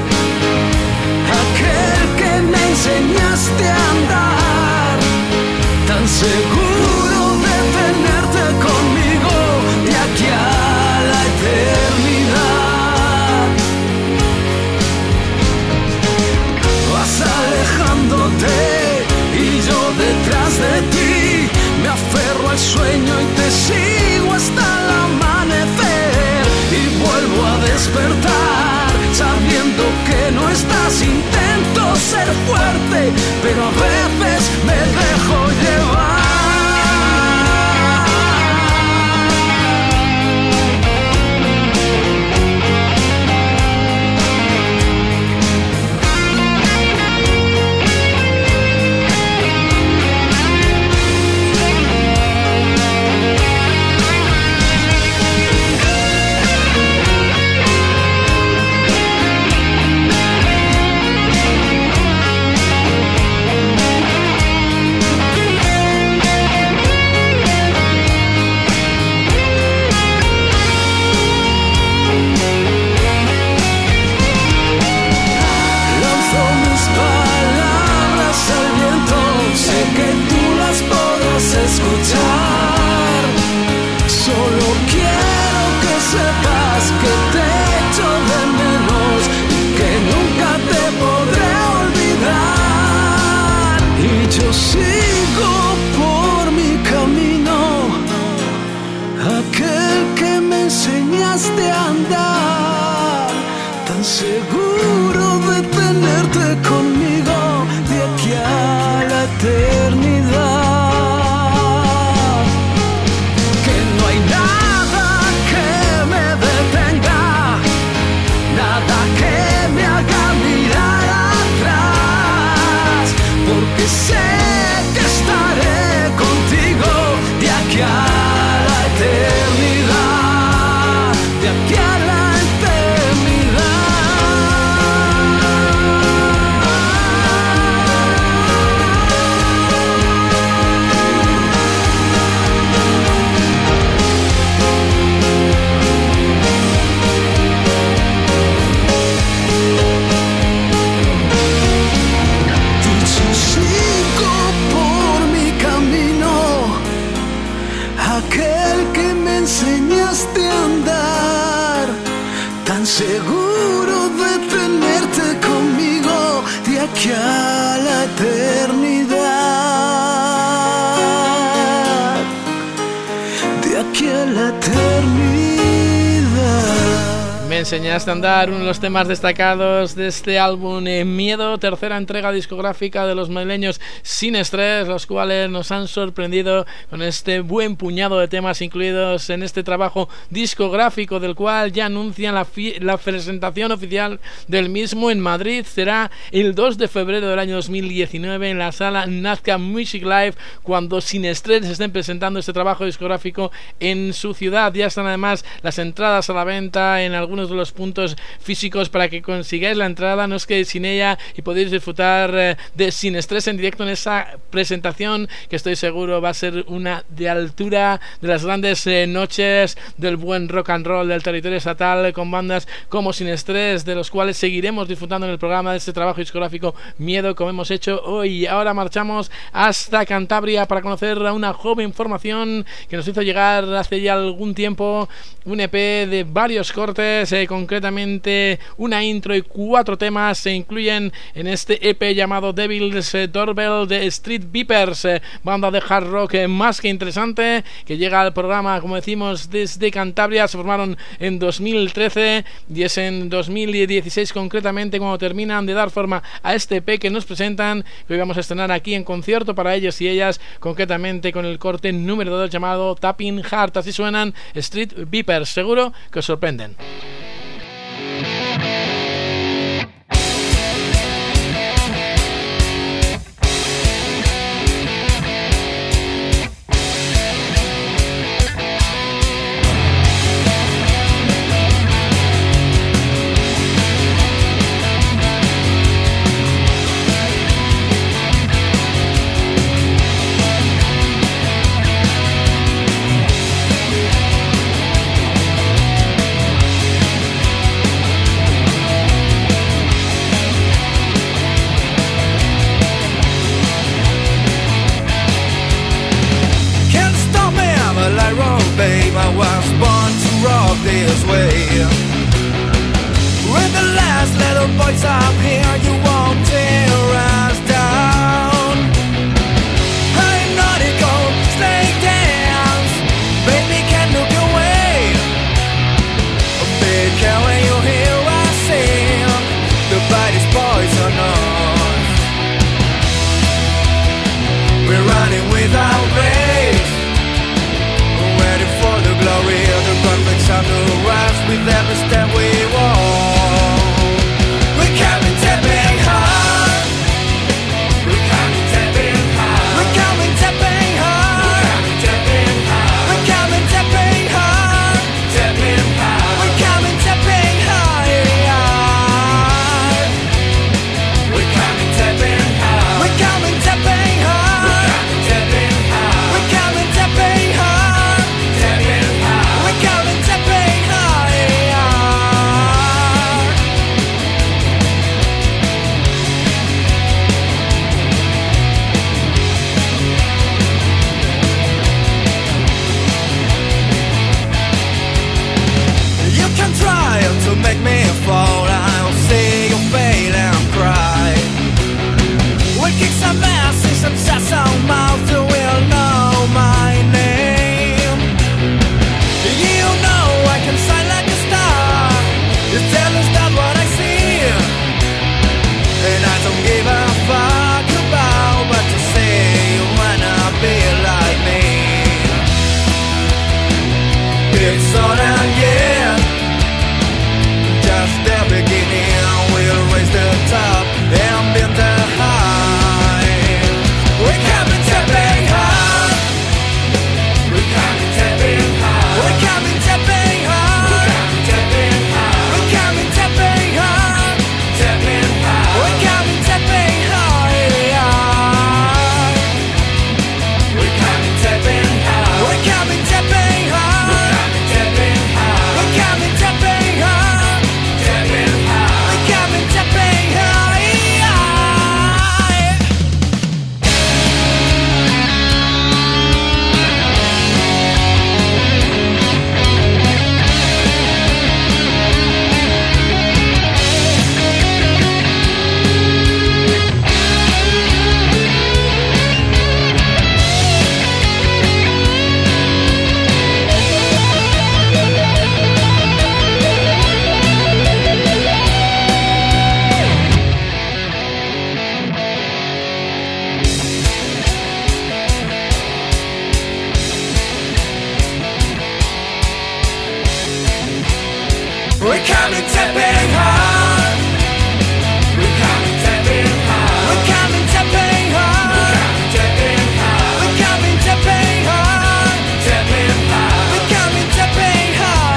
aquel que me enseñaste a andar, tan seguro de tenerte conmigo de aquí a la eternidad. Vas alejándote y yo detrás de ti, me aferro al sueño y te sigo hasta el amanecer. Y vuelvo a despertar sabiendo que no estás. Intento ser fuerte, pero a veces me dejo llevar. Escuchar, solo quiero que sepas que te echo de menos y que nunca te podré olvidar. Y yo sigo por mi camino, aquel que me enseñaste a andar, tan seguro de tenerte conmigo de aquí a la eternidad. Porque sé que estaré contigo de aquí a la eternidad, de aquí a la eternidad. Enseñaste a andar, tan seguro de tenerte conmigo de aquí a la eternidad, de aquí a la eternidad. enseñaste a andar, uno de los temas destacados de este álbum eh, Miedo, tercera entrega discográfica de los madrileños Sin Estrés, los cuales nos han sorprendido con este buen puñado de temas incluidos en este trabajo discográfico, del cual ya anuncian la, la presentación oficial del mismo en Madrid. Será el dos de febrero del año dos mil diecinueve en la sala Nazca Music Live, cuando Sin Estrés estén presentando este trabajo discográfico en su ciudad. Ya están además las entradas a la venta en algunos de los puntos físicos para que consigáis la entrada, no os quedéis sin ella y podéis disfrutar eh, de Sin Estrés en directo en esa presentación, que estoy seguro va a ser una de altura, de las grandes eh, noches del buen rock and roll del territorio estatal, con bandas como Sin Estrés, de los cuales seguiremos disfrutando en el programa de este trabajo discográfico Miedo, como hemos hecho hoy. Ahora marchamos hasta Cantabria para conocer a una joven formación que nos hizo llegar hace ya algún tiempo un E P de varios cortes, eh, concretamente una intro y cuatro temas se incluyen en este E P llamado Devil's Doorbell de Street Vipers, eh, banda de hard rock eh, más que interesante, que llega al programa, como decimos, desde Cantabria. Se formaron en dos mil trece y es en dos mil dieciséis concretamente cuando terminan de dar forma a este E P que nos presentan, que hoy vamos a estrenar aquí en concierto para ellos y ellas, concretamente con el corte número dos llamado Tapping Heart. Así suenan Street Vipers, seguro que os sorprenden. Babe, I was born to rock this way. With the last little voice up here, you won't tear us down. Hypnotical snake dance, baby, can't look away. Big care when you hear us sing, the bite is poisonous. We're running without race, ready for the glory of the convicts on the rise with every step we walk. We can't be coming tapping hard. We're coming tapping hard. We're coming tapping hard. We're coming tapping hard. Tapping hard. We're coming tapping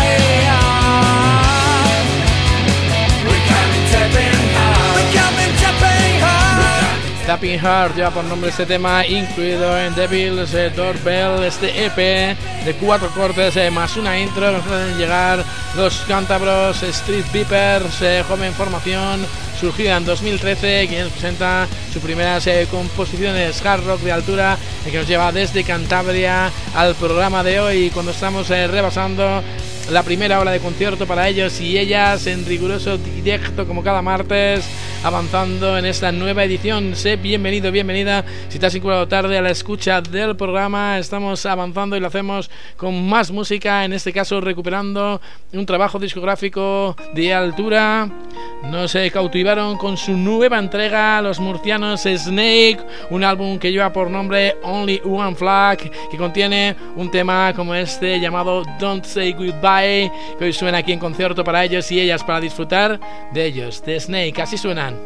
hard. We're coming tapping hard. We're coming tapping hard. Tapping Heart lleva por nombre este tema, incluido en Devil's eh, Doorbell, este E P de cuatro cortes eh, más una intro. Nos hacen llegar los cántabros Street Vipers, eh, joven formación surgida en dos mil trece, que nos presenta sus primeras eh, composiciones hard rock de altura, eh, que nos lleva desde Cantabria al programa de hoy, cuando estamos eh, rebasando la primera hora de concierto para ellos y ellas en riguroso directo como cada martes, avanzando en esta nueva edición. Sé bienvenido, bienvenida si te has incorporado tarde a la escucha del programa. Estamos avanzando y lo hacemos con más música, en este caso recuperando un trabajo discográfico de altura. Nos eh, cautivaron con su nueva entrega los murcianos Snake, un álbum que lleva por nombre Only One Flag, que contiene un tema como este llamado Don't Say Goodbye, que hoy suena aquí en concierto para ellos y ellas, para disfrutar de ellos, de Snake. Así suenan.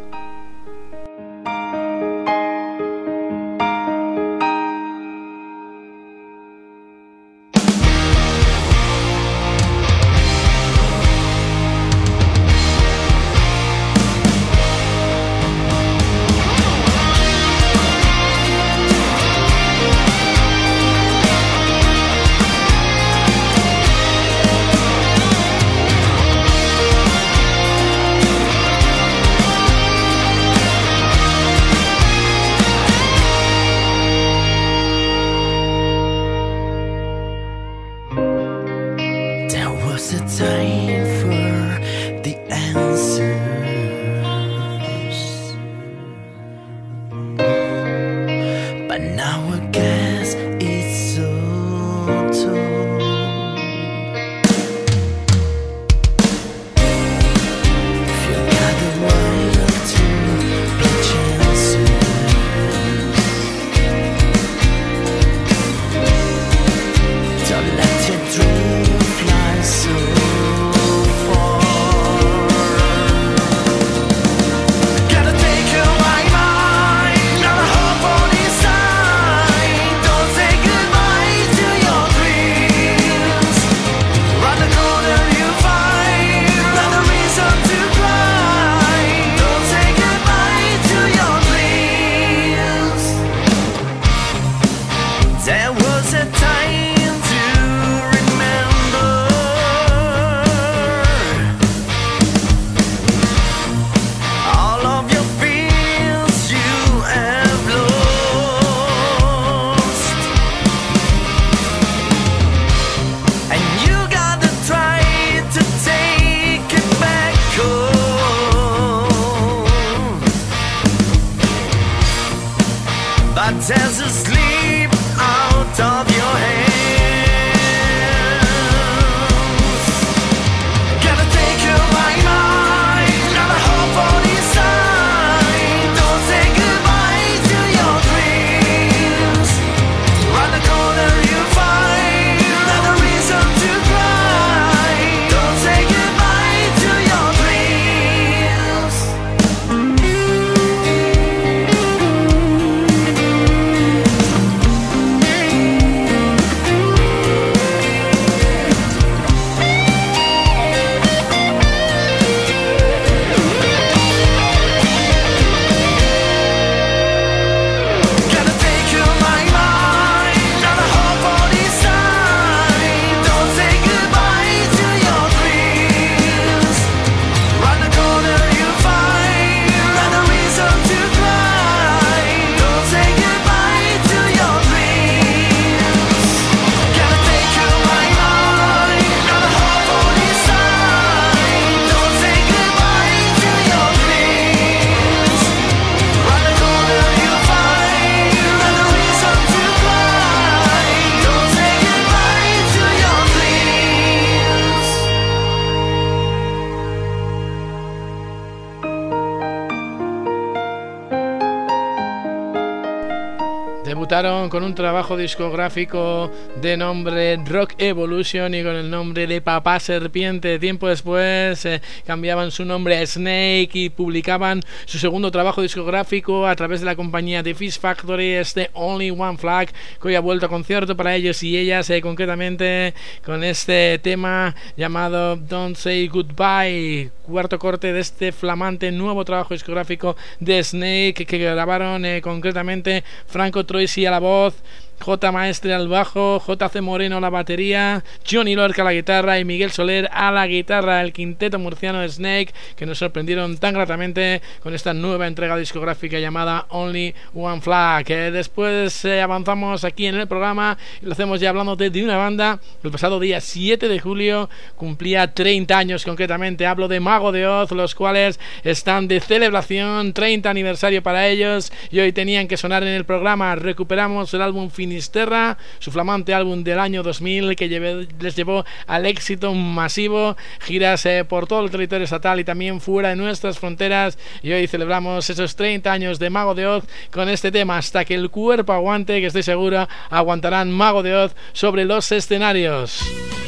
Debutaron con un trabajo discográfico de nombre Rock Evolution y con el nombre de Papá Serpiente. Tiempo después eh, cambiaban su nombre a Snake y publicaban su segundo trabajo discográfico a través de la compañía The Fish Factory, este Only One Flag, que hoy ha vuelto a concierto para ellos y ellas, eh, concretamente con este tema llamado Don't Say Goodbye, cuarto corte de este flamante nuevo trabajo discográfico de Snake, que grabaron eh, concretamente Franco Troisi a la voz, J. Maestre al bajo, J C Moreno a la batería, Johnny Lorca a la guitarra y Miguel Soler a la guitarra, el quinteto murciano de Snake, que nos sorprendieron tan gratamente con esta nueva entrega discográfica llamada Only One Flag. Eh, después eh, avanzamos aquí en el programa y lo hacemos ya hablando de, de una banda que el pasado día siete de julio cumplía treinta años, concretamente hablo de Mago de Oz, los cuales están de celebración, treinta aniversario para ellos, y hoy tenían que sonar en el programa. Recuperamos el álbum Finisterra, su flamante álbum del año dos mil, que lleve, les llevó al éxito masivo, giras eh, por todo el territorio estatal y también fuera de nuestras fronteras, y hoy celebramos esos treinta años de Mago de Oz con este tema, Hasta que el cuerpo aguante, que estoy seguro aguantarán Mago de Oz sobre los escenarios.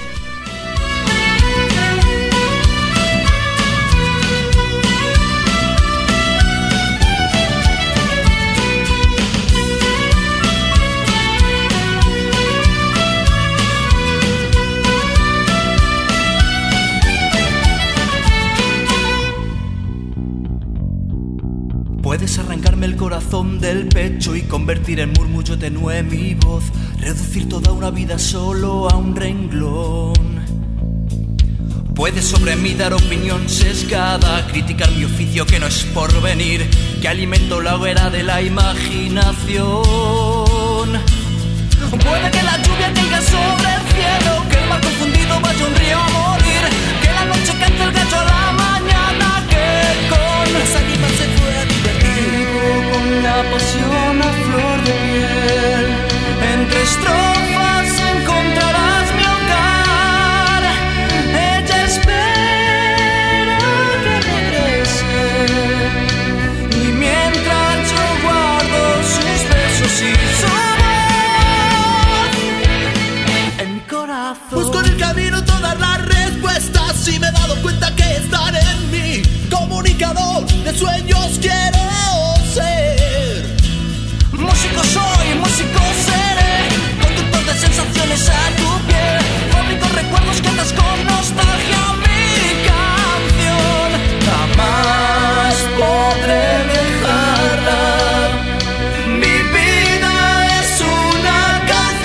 Puedes arrancarme el corazón del pecho y convertir en murmullo tenue mi voz, reducir toda una vida solo a un renglón. Puedes sobre mí dar opinión sesgada, criticar mi oficio que no es por venir, que alimento la hoguera de la imaginación. Puede que la lluvia caiga sobre el cielo, que el mar confundido vaya un río a morir, que la noche cante el gallo a la mañana, que con las águilas se fue a divertir. Con la pasión a flor de piel, entre estrofas encontrarás mi hogar. Ella espera que regrese, y mientras yo guardo sus besos y su voz en mi corazón. Busco en el camino todas las respuestas y me he dado cuenta que están en mí. Comunicador de sueños quiero ser. Músico soy, músico seré, conductor de sensaciones a tu piel, fabrico recuerdos que andas con nostalgia mi canción. Jamás podré dejarla, mi vida es una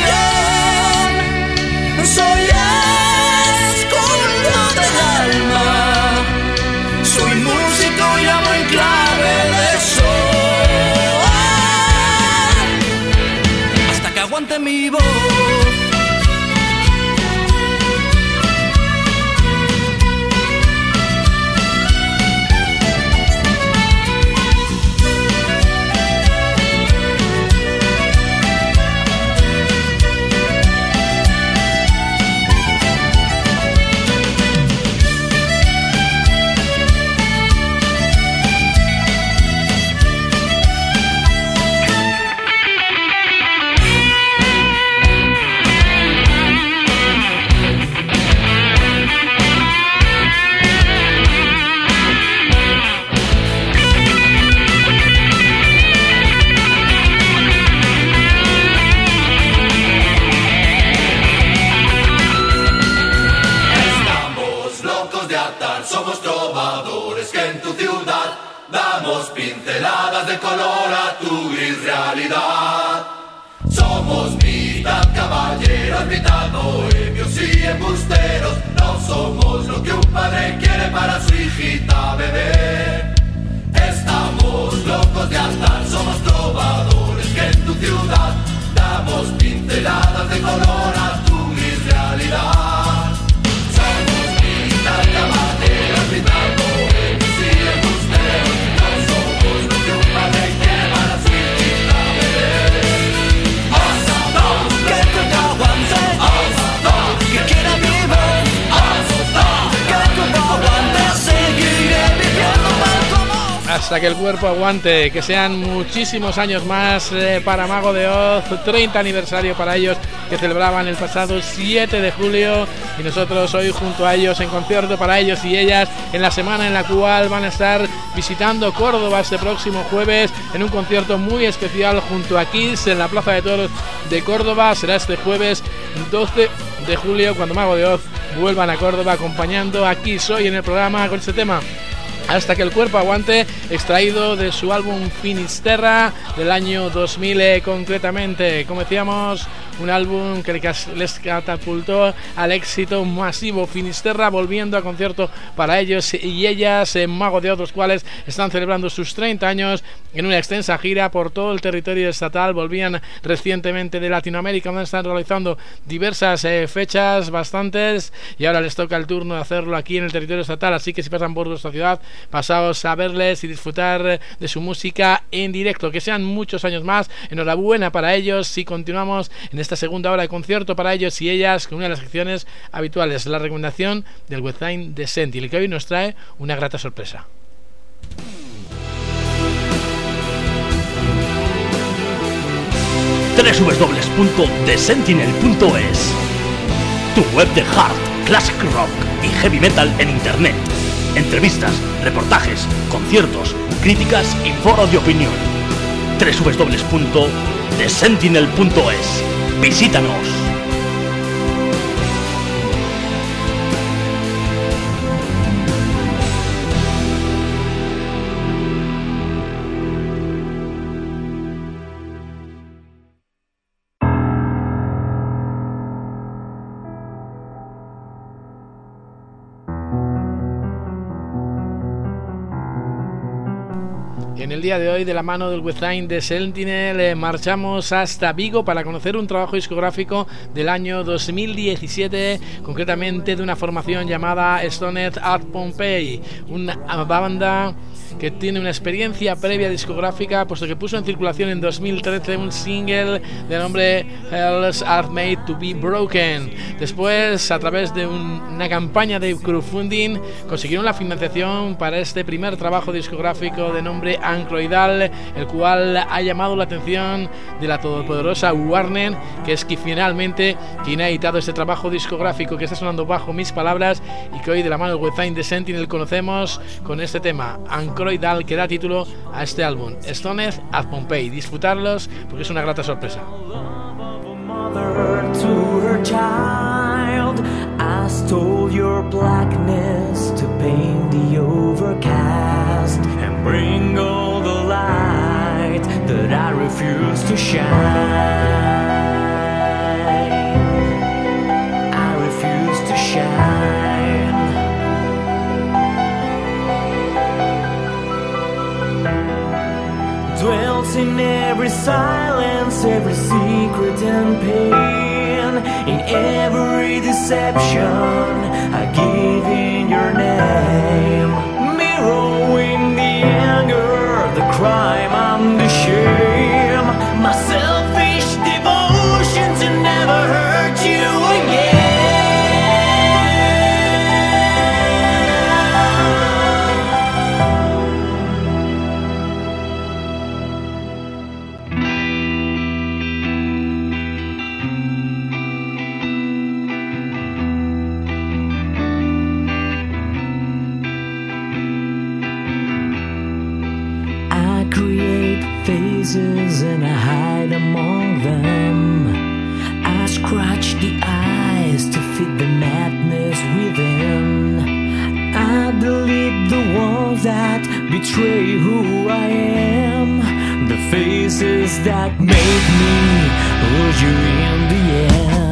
canción. Soy escolta del alma, soy músico y amo en clave de sol. Aguante mi voz. Somos trovadores que en tu ciudad damos pinceladas de color a tu gris realidad. Somos mitad caballeros, mitad bohemios y embusteros. No somos lo que un padre quiere para su hijita bebé. Estamos locos de andar, somos trovadores que en tu ciudad damos pinceladas de color a tu gris realidad. Somos mitad caballeros, mitad bohemios y embusteros. No somos lo que un padre quiere para su hijita bebé. Hasta que te aguante, hasta que quiera mi voz, hasta que tu aguante seguir. hasta que el cuerpo aguante, que sean muchísimos años más eh, para Mago de Oz, treinta aniversario para ellos que celebraban el pasado siete de julio y nosotros hoy junto a ellos en concierto para ellos y ellas en la semana en la cual van a estar visitando Córdoba este próximo jueves en un concierto muy especial junto a Kiss en la Plaza de Toros de Córdoba. Será este jueves doce de julio cuando Mago de Oz vuelvan a Córdoba acompañando a Kiss hoy en el programa con este tema Hasta que el cuerpo aguante, extraído de su álbum Finisterra del año dos mil eh, concretamente. Como decíamos, un álbum que les catapultó al éxito masivo. Finisterra volviendo a concierto para ellos y ellas en Mago de Oz, los cuales están celebrando sus treinta años en una extensa gira por todo el territorio estatal. Volvían recientemente de Latinoamérica, donde están realizando diversas eh, fechas, bastantes, y ahora les toca el turno de hacerlo aquí en el territorio estatal. Así que si pasan por nuestra ciudad, pasaos a verles y disfrutar de su música en directo. Que sean muchos años más. Enhorabuena para ellos y continuamos en esta segunda hora de concierto para ellos y ellas con una de las secciones habituales, la recomendación del webzine de Sentinel, que hoy nos trae una grata sorpresa. doble u doble u doble u punto the sentinel punto es, tu web de hard, classic rock y heavy metal en internet. Entrevistas, reportajes, conciertos, críticas y foros de opinión. doble u doble u doble u punto the sentinel punto es. Visítanos. En el día de hoy, de la mano del webzine de Sentinel, eh, marchamos hasta Vigo para conocer un trabajo discográfico del año dos mil diecisiete, concretamente de una formación llamada Stoned at Pompeii, una banda que tiene una experiencia previa discográfica, puesto que puso en circulación en dos mil trece un single de nombre Hells Are Made to Be Broken. Después, a través de un, una campaña de crowdfunding, consiguieron la financiación para este primer trabajo discográfico de nombre Ancroidal, el cual ha llamado la atención de la todopoderosa Warner, que es que finalmente quien ha editado este trabajo discográfico que está sonando bajo mis palabras y que hoy de la mano del webzine de Sentinel conocemos con este tema Ancroidal, que da título a este álbum Stoned at Pompeii. Disfrutarlos porque es una grata sorpresa. I stole your blackness to paint the overcast and bring all the light that I refuse to shine. I refuse to shine. Dwells in every silence, every secret and pain, in every deception I give in your name. Mirroring the anger, the crime and the shame, my selfish devotion to never hurt you again. And I hide among them. I scratch the eyes to feed the madness within. I delete the ones that betray who I am, the faces that make me lose you in the end.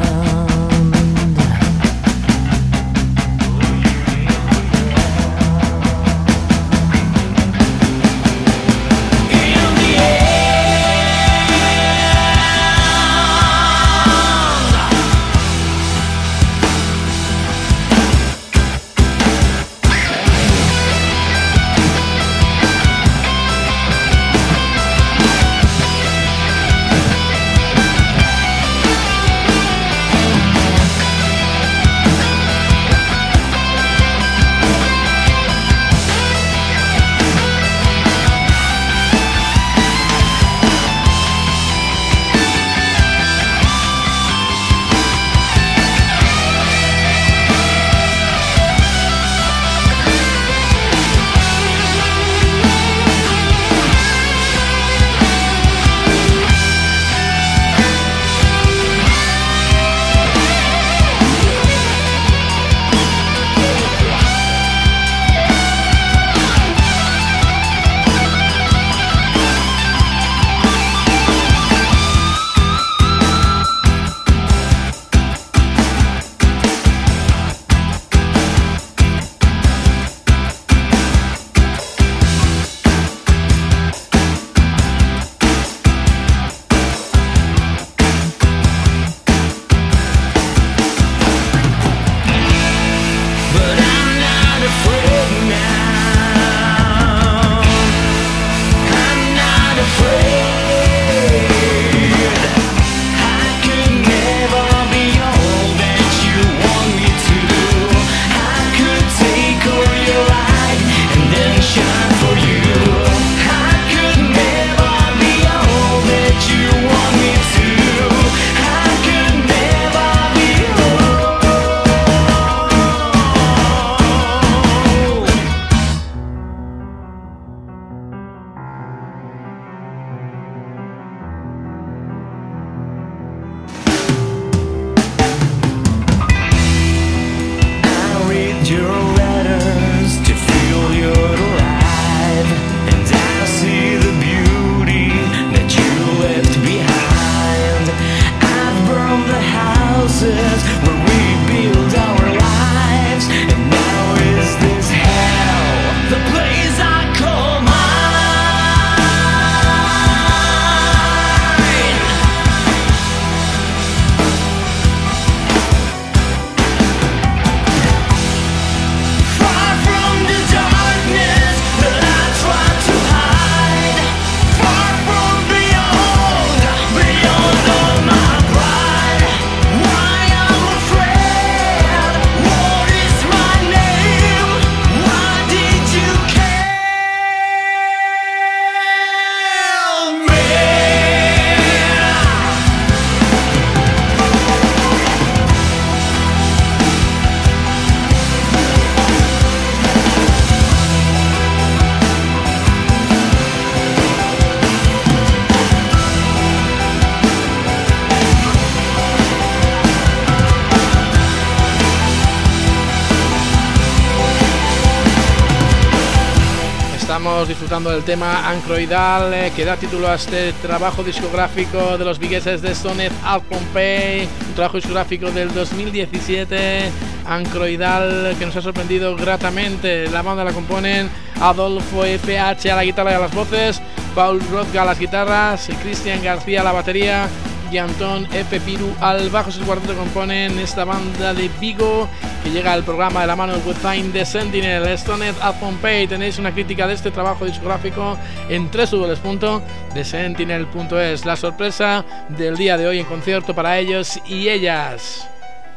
Estamos disfrutando del tema Ancroidal, eh, que da título a este trabajo discográfico de los vigueses de Stoned at Pompeii, un trabajo discográfico del dos mil diecisiete, Ancroidal, que nos ha sorprendido gratamente. La banda la componen Adolfo F H a la guitarra y a las voces, Paul Rothga a las guitarras, Cristian García a la batería y Antón F. Piru al bajo. El cuarteto componen esta banda de Vigo que llega al programa de la mano de Within The Sentinel. Stoned at Pompeii. Tenéis una crítica de este trabajo discográfico en doble u doble u doble u punto the sentinel punto es. La sorpresa del día de hoy en concierto para ellos y ellas.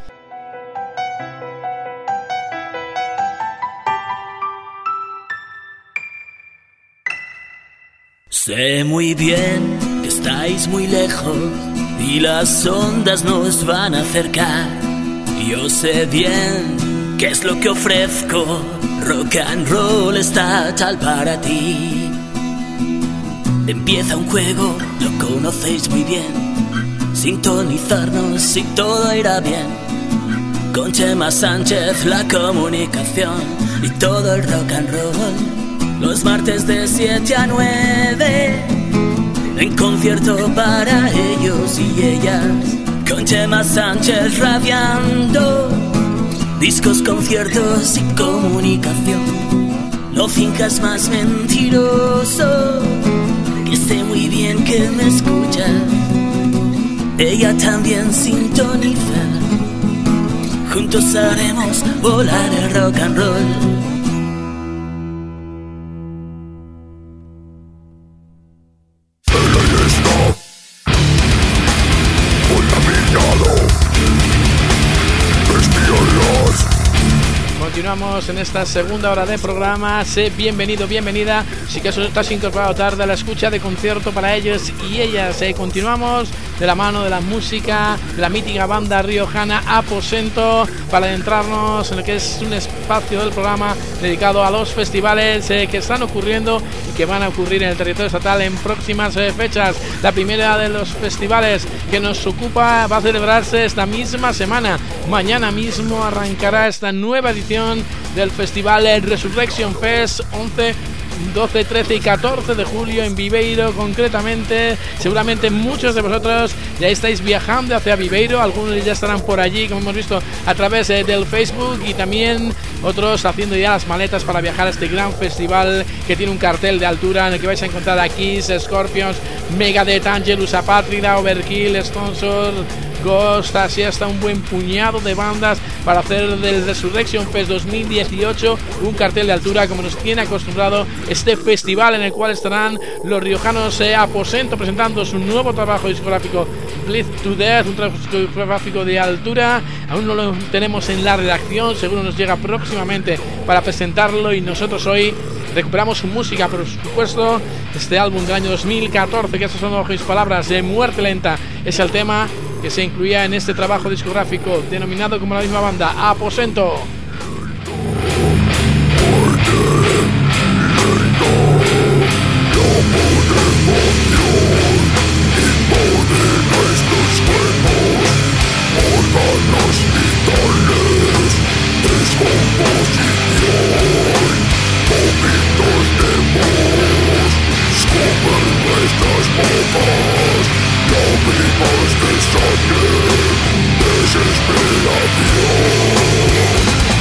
Sé muy bien que estáis muy lejos y las ondas nos van a acercar. Yo sé bien qué es lo que ofrezco. Rock and roll está tal para ti. Empieza un juego, lo conocéis muy bien. Sintonizarnos y todo irá bien. Con Chema Sánchez la comunicación y todo el rock and roll. Los martes de siete a nueve, en concierto para ellos y ellas, con Chema Sánchez radiando, discos, conciertos y comunicación. No finjas más mentiroso, que sé muy bien que me escuchas. Ella también sintoniza, juntos haremos volar el rock and roll. Continuamos en esta segunda hora de programa. Sé bienvenido, bienvenida. Si que estás incorporado tarde a la escucha de concierto para ellos y ellas. Eh, continuamos de la mano de la música de la mítica banda riojana Aposento para adentrarnos en lo que es un espacio del programa dedicado a los festivales eh, que están ocurriendo y que van a ocurrir en el territorio estatal en próximas eh, fechas. La primera de los festivales que nos ocupa va a celebrarse esta misma semana. Mañana mismo arrancará esta nueva edición del festival Resurrection Fest, once, doce, trece y catorce de julio en Viveiro concretamente. Seguramente muchos de vosotros ya estáis viajando hacia Viveiro, algunos ya estarán por allí, como hemos visto a través eh, del Facebook, y también otros haciendo ya las maletas para viajar a este gran festival que tiene un cartel de altura en el que vais a encontrar a Kiss, Scorpions, Megadeth, Angelus Apátrida, Overkill, Stone Sour, Ghost, así hasta un buen puñado de bandas para hacer del Resurrection Fest dos mil dieciocho un cartel de altura como nos tiene acostumbrado este festival, en el cual estarán los riojanos eh, Aposento presentando su nuevo trabajo discográfico Bleed to Death, un trabajo discográfico de altura. Aún no lo tenemos en la redacción, seguro nos llega próximamente para presentarlo, y nosotros hoy recuperamos su música, por supuesto, este álbum del año dos mil catorce, que esas son mis palabras, de Muerte Lenta, es el tema que se incluía en este trabajo discográfico denominado como la misma banda, Aposento. Desesperación.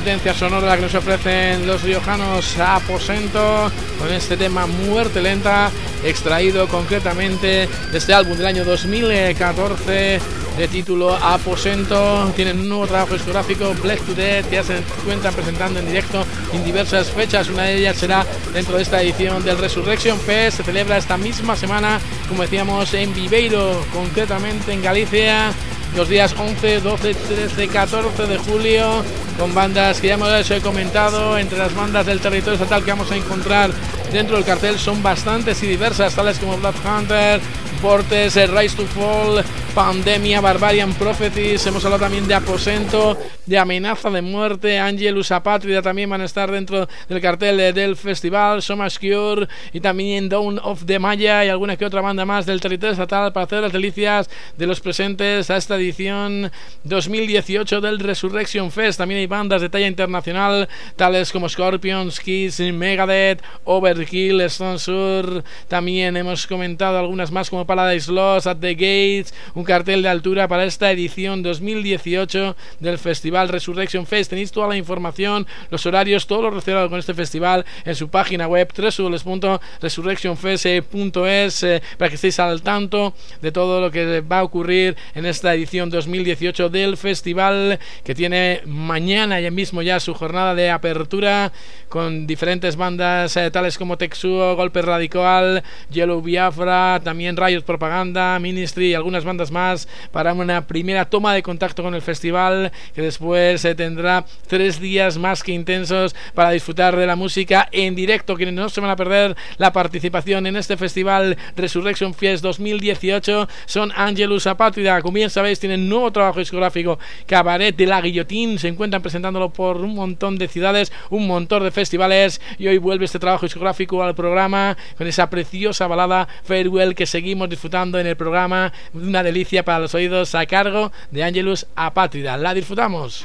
potencia sonora que nos ofrecen los riojanos Aposento con este tema Muerte Lenta, extraído concretamente de este álbum del año dos mil catorce de título Aposento. Tienen un nuevo trabajo discográfico, Blessed to Death, ya se encuentran presentando en directo en diversas fechas. Una de ellas será dentro de esta edición del Resurrection Fest. Se celebra esta misma semana, como decíamos, en Viveiro, concretamente en Galicia, los días once, doce, trece, catorce de julio, con bandas que ya hemos comentado. Entre las bandas del territorio estatal que vamos a encontrar dentro del cartel son bastantes y diversas, tales como Blood Hunter, Vortex, Rise to Fall, Pandemia, Barbarian Prophecies. Hemos hablado también de Aposento, de Amenaza de Muerte, Angelus Apátrida también van a estar dentro del cartel del festival, Soma's Cure y también Dawn of the Maya y alguna que otra banda más del territorio estatal para hacer las delicias de los presentes a esta edición dos mil dieciocho del Resurrection Fest. También hay bandas de talla internacional tales como Scorpions, Kiss, Megadeth, Overkill, Stone Sour. También hemos comentado algunas más como Paradise Lost, At the Gates. Un cartel de altura para esta edición dos mil dieciocho del Festival Resurrection Fest. Tenéis toda la información, los horarios, todo lo relacionado con este festival en su página web doble u doble u doble u punto resurrection fest punto es eh, para que estéis al tanto de todo lo que va a ocurrir en esta edición dos mil dieciocho del festival, que tiene mañana ya mismo ya su jornada de apertura con diferentes bandas eh, tales como Texuo, Golpe Radical, Yellow Biafra, también Riot Propaganda, Ministry y algunas bandas más para una primera toma de contacto con el festival, que después se eh, tendrá tres días más que intensos para disfrutar de la música en directo. Quienes no se van a perder la participación en este festival Resurrection Fest dos mil dieciocho son Angelus Apátrida. Como bien sabéis, tienen nuevo trabajo discográfico, Cabaret de la Guillotín. Se encuentran presentándolo por un montón de ciudades, un montón de festivales, y hoy vuelve este trabajo discográfico al programa con esa preciosa balada Farewell que seguimos disfrutando en el programa. Una delicia para los oídos, a cargo de Angelus Apátrida. La disfrutamos.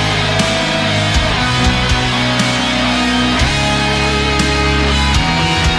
Thank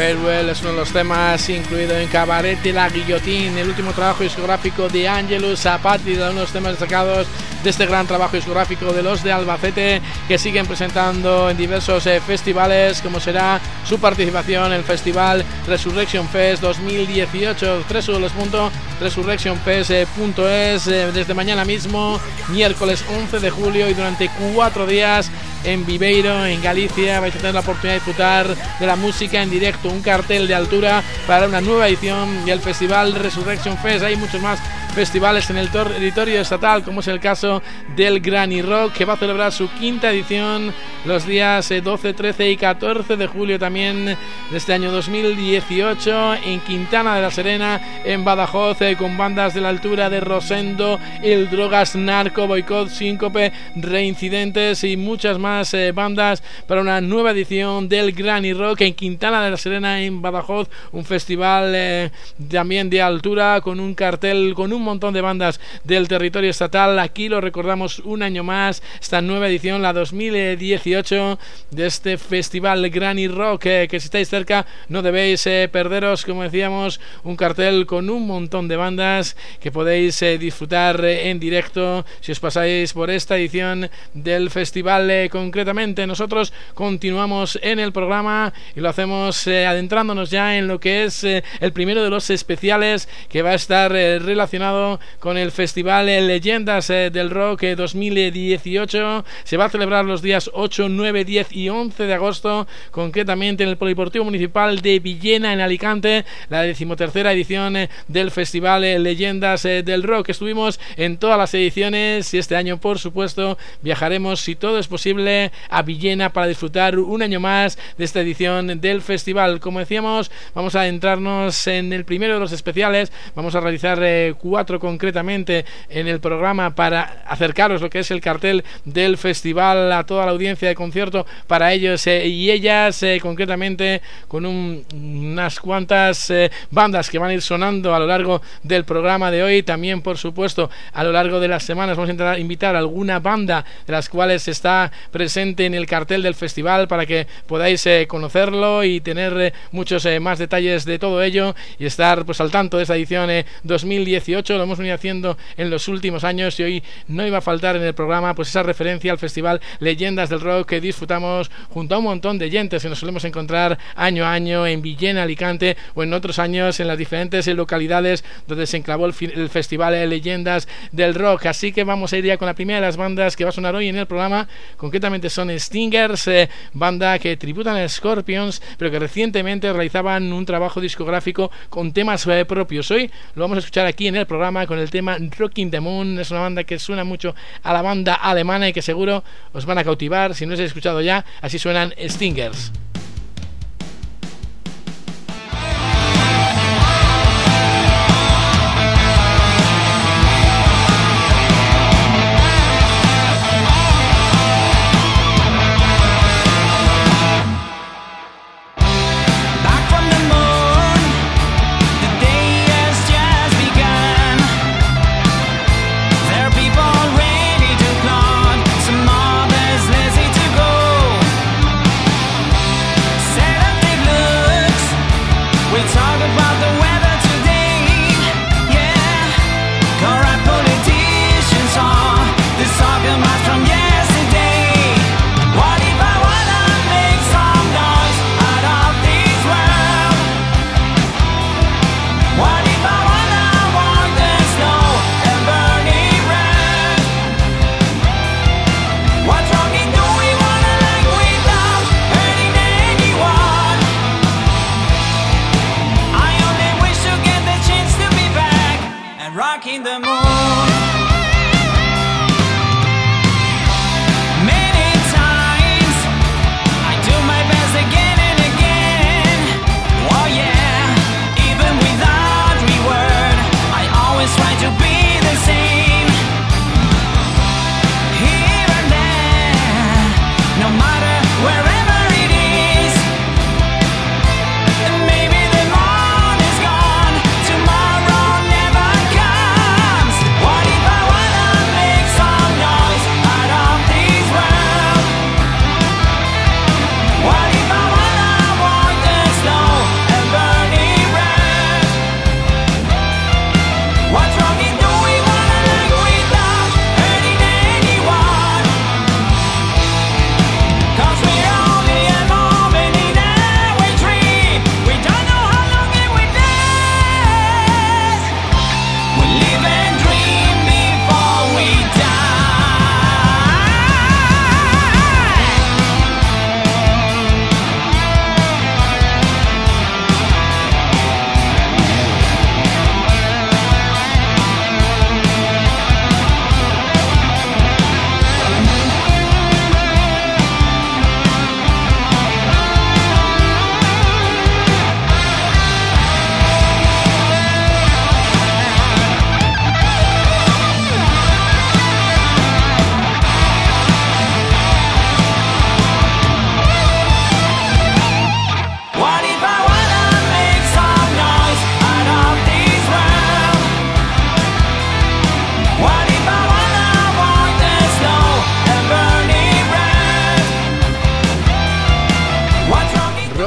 Farewell es uno de los temas incluido en Cabaret de la Guillotín, el último trabajo discográfico de Angelus Apatrid, uno de los temas destacados de este gran trabajo discográfico de los de Albacete, que siguen presentando en diversos eh, festivales, como será su participación en el festival Resurrection Fest dos mil dieciocho. w w w punto resurrection fest punto es eh, desde mañana mismo, miércoles once de julio, y durante cuatro días en Viveiro, en Galicia, vais a tener la oportunidad de disfrutar de la música en directo, un cartel de altura para una nueva edición del festival Resurrection Fest. Hay muchos más festivales en el territorio estatal, como es el caso del Granny Rock, que va a celebrar su quinta edición los días doce, trece y catorce de julio también de este año dos mil dieciocho en Quintana de la Serena, en Badajoz, eh, con bandas de la altura de Rosendo, El Drogas, Narco, Boicot, Síncope, Reincidentes y muchas más eh, bandas para una nueva edición del Granny Rock en Quintana de la Serena, en Badajoz, un festival eh, también de altura, con un cartel con un montón de bandas del territorio estatal. Aquí lo recordamos un año más, esta nueva edición, la dos mil dieciocho, de este festival Granny Rock, eh, que si estáis cerca no debéis eh, perderos, como decíamos, un cartel con un montón de bandas que podéis eh, disfrutar eh, en directo si os pasáis por esta edición del festival. Eh, concretamente nosotros continuamos en el programa y lo hacemos eh, adentrándonos ya en lo que es eh, el primero de los especiales, que va a estar eh, relacionado con el festival eh, Leyendas eh, del Rock eh, dos mil dieciocho. Se va a celebrar los días ocho, nueve, diez y once de agosto, concretamente en el Polideportivo Municipal de Villena, en Alicante, la decimotercera edición eh, del festival eh, Leyendas eh, del Rock. Estuvimos en todas las ediciones y este año, por supuesto, viajaremos, si todo es posible, a Villena para disfrutar un año más de esta edición del festival. Como decíamos, vamos a adentrarnos en el primero de los especiales. Vamos a realizar eh, cuatro concretamente en el programa para acercaros lo que es el cartel del festival a toda la audiencia de concierto para ellos eh, y ellas, eh, concretamente con un, unas cuantas eh, bandas que van a ir sonando a lo largo del programa de hoy. También, por supuesto, a lo largo de las semanas vamos a intentar invitar a alguna banda de las cuales está presente en el cartel del festival para que podáis eh, conocerlo y tener eh, muchos eh, más detalles de todo ello y estar pues al tanto de esta edición eh, dos mil dieciocho. Lo hemos venido haciendo en los últimos años y hoy no iba a faltar en el programa pues esa referencia al festival Leyendas del Rock que disfrutamos junto a un montón de oyentes que nos solemos encontrar año a año en Villena, Alicante, o en otros años en las diferentes localidades donde se enclavó el, el festival Leyendas del Rock. Así que vamos a ir ya con la primera de las bandas que va a sonar hoy en el programa. Concretamente son Stingers, eh, banda que tributan a Scorpions, pero que recientemente realizaban un trabajo discográfico con temas eh, propios. Hoy lo vamos a escuchar aquí en el programa con el tema Rocking the Moon. Es una banda que suena mucho a la banda alemana y que seguro os van a cautivar si no os habéis escuchado ya. Así suenan Stingers. Rocking the moon. Many times I do my best again and again. Oh yeah, even without reward, I always try to be the same. Here and there, no matter wherever it is. And maybe the morn is gone, tomorrow never comes.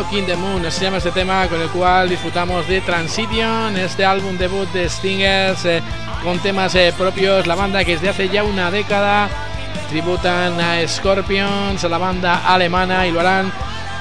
Walking the Moon, se llama este tema con el cual disfrutamos de Transition, este álbum debut de Stingers, eh, con temas eh, propios. La banda que desde hace ya una década tributan a Scorpions, a la banda alemana, y lo harán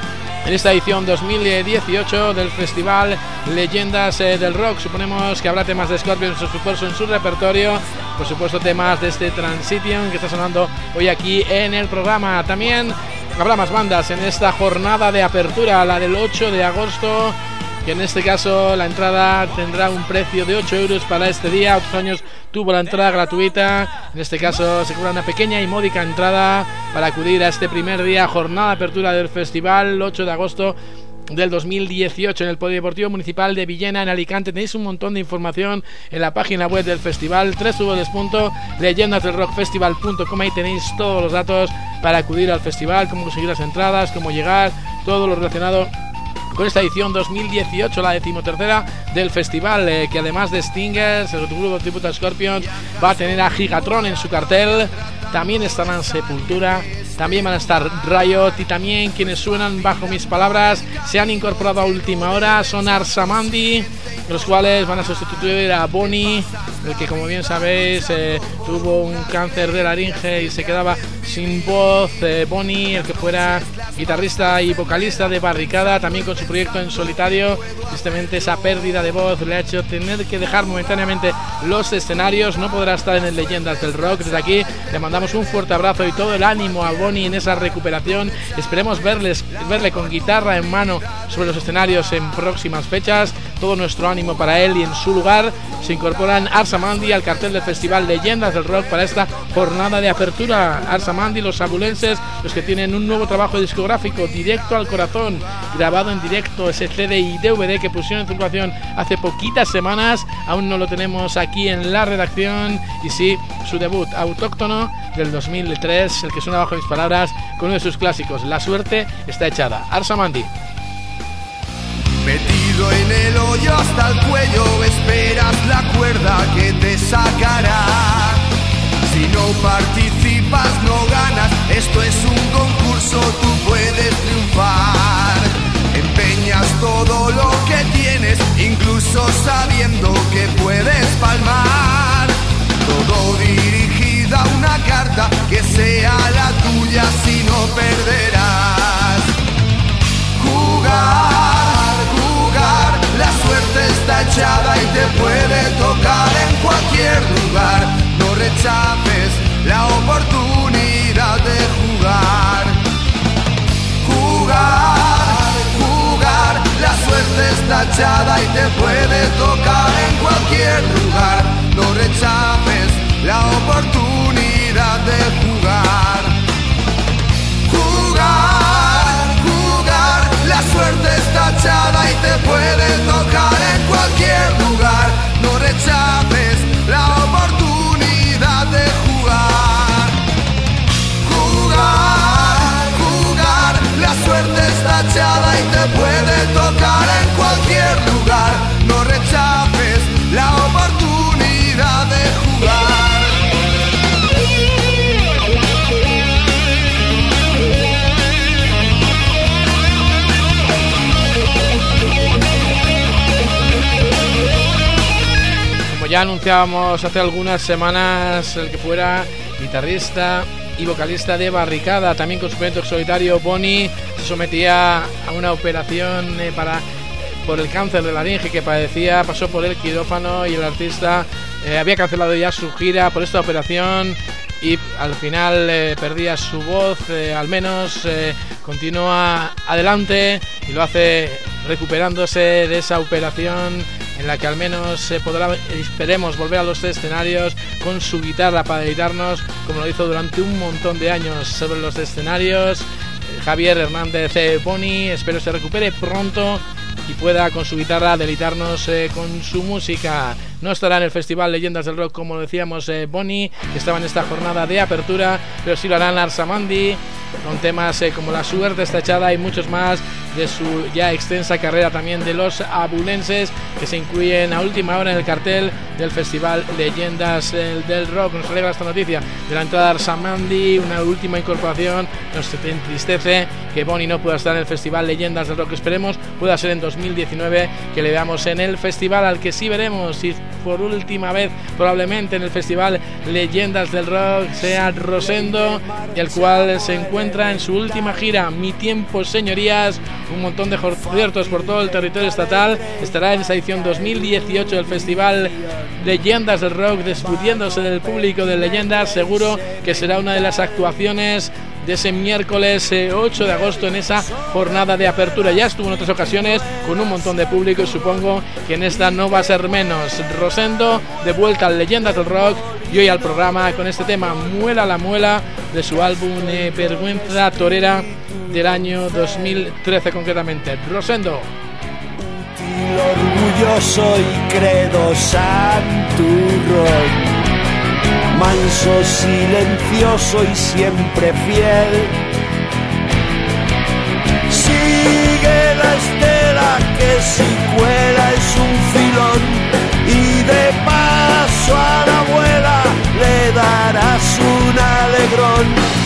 en esta edición dos mil dieciocho del festival Leyendas eh, del Rock. Suponemos que habrá temas de Scorpions por supuesto en su repertorio, por supuesto temas de este Transition que está sonando hoy aquí en el programa. También habrá más bandas en esta jornada de apertura, la del ocho de agosto, que en este caso la entrada tendrá un precio de ocho euros para este día. Otros años tuvo la entrada gratuita, en este caso se cobra una pequeña y módica entrada para acudir a este primer día, jornada de apertura del festival, ocho de agosto del dos mil dieciocho, en el Polideportivo Municipal de Villena, en Alicante. Tenéis un montón de información en la página web del festival, doble u doble u doble u punto leyendas del rock festival punto com. Ahí tenéis todos los datos para acudir al festival, cómo conseguir las entradas, cómo llegar, todo lo relacionado con esta edición dos mil dieciocho, la decimotercera del festival, eh, que además de Stingers, el grupo tributo a Scorpions, va a tener a Gigatron en su cartel. También estarán Sepultura, también van a estar Riot, y también quienes suenan bajo mis palabras se han incorporado a última hora, son Arsamandi, los cuales van a sustituir a Bonnie, el que, como bien sabéis, eh, tuvo un cáncer de laringe y se quedaba sin voz. eh, Bonnie, el que fuera guitarrista y vocalista de Barricada, también con su proyecto en solitario. Tristemente, esa pérdida de voz le ha hecho tener que dejar momentáneamente los escenarios, no podrá estar en el Leyendas del Rock. Desde aquí le mandamos un fuerte abrazo y todo el ánimo a Bonnie en esa recuperación. Esperemos verles, verle con guitarra en mano sobre los escenarios en próximas fechas. Todo nuestro ánimo para él, y en su lugar se incorporan Arsamandi al cartel del festival Leyendas del Rock para esta jornada de apertura. Arsamandi, los abulenses, los que tienen un nuevo trabajo discográfico, Directo al Corazón, grabado en directo, ese C D y D V D que pusieron en circulación hace poquitas semanas. Aún no lo tenemos aquí en la redacción, y sí, su debut autóctono del dos mil tres, el que suena bajo mis palabras con uno de sus clásicos, La suerte está echada. Arsamandi. Metido en el hoyo hasta el cuello, esperas la cuerda que te sacará. Si no participas no ganas, esto es un concurso, tú puedes triunfar. Empeñas todo lo que tienes, incluso sabiendo que puedes palmar. Todo dirigida a una carta que sea la tuya, si no perderás. Jugar, jugar, la suerte está echada y te puede tocar en cualquier lugar. No rechaces la oportunidad de jugar. Jugar, jugar, la suerte está echada y te puede tocar en cualquier lugar. No rechaces la oportunidad de jugar. Jugar, jugar, la suerte está echada y te puede tocar en cualquier lugar. No rechaces la oportunidad de jugar. Jugar, jugar, la suerte está echada y te puede tocar en cualquier lugar. No rechaces la oportunidad de jugar. Ya anunciábamos hace algunas semanas, el que fuera guitarrista y vocalista de Barricada, también con su proyecto solitario, Bonnie, se sometía a una operación eh, para por el cáncer de laringe que padecía, pasó por el quirófano, y el artista eh, había cancelado ya su gira por esta operación, y al final eh, perdía su voz. eh, al menos eh, continúa adelante y lo hace recuperándose de esa operación, en la que al menos eh, podrá, esperemos, volver a los escenarios con su guitarra para deleitarnos, como lo hizo durante un montón de años sobre los escenarios. eh, Javier Hernández eh, Bonnie, espero se recupere pronto y pueda con su guitarra deleitarnos eh, con su música. no estará en el Festival Leyendas del Rock, como decíamos, eh, Bonnie, que estaba en esta jornada de apertura, pero sí lo harán Arsamandi, con temas eh, como La Suerte está echada y muchos más de su ya extensa carrera también de los abulenses, que se incluyen a última hora en el cartel del Festival Leyendas eh, del Rock. Nos alegra esta noticia de la entrada de Arsamandi, una última incorporación. Nos entristece que Bonnie no pueda estar en el Festival Leyendas del Rock. Esperemos pueda ser en dos mil diecinueve que le veamos en el festival, al que sí veremos, y por última vez probablemente en el Festival Leyendas del Rock, sea Rosendo, el cual se encuentra en su última gira, Mi Tiempo Señorías, un montón de conciertos por todo el territorio estatal. Estará en esa edición dos mil dieciocho del Festival Leyendas del Rock, despidiéndose del público de Leyendas. Seguro que será una de las actuaciones de ese miércoles eh, ocho de agosto en esa jornada de apertura. Ya estuvo en otras ocasiones con un montón de público y supongo que en esta no va a ser menos. Rosendo de vuelta al Leyendas del Rock y hoy al programa con este tema Muela la Muela de su álbum eh, Vergüenza Torera del año dos mil trece concretamente. Rosendo. Orgulloso y credo santurrón, manso, silencioso y siempre fiel. Sigue la estela que si cuela es un filón, y de paso a la abuela le darás un alegrón.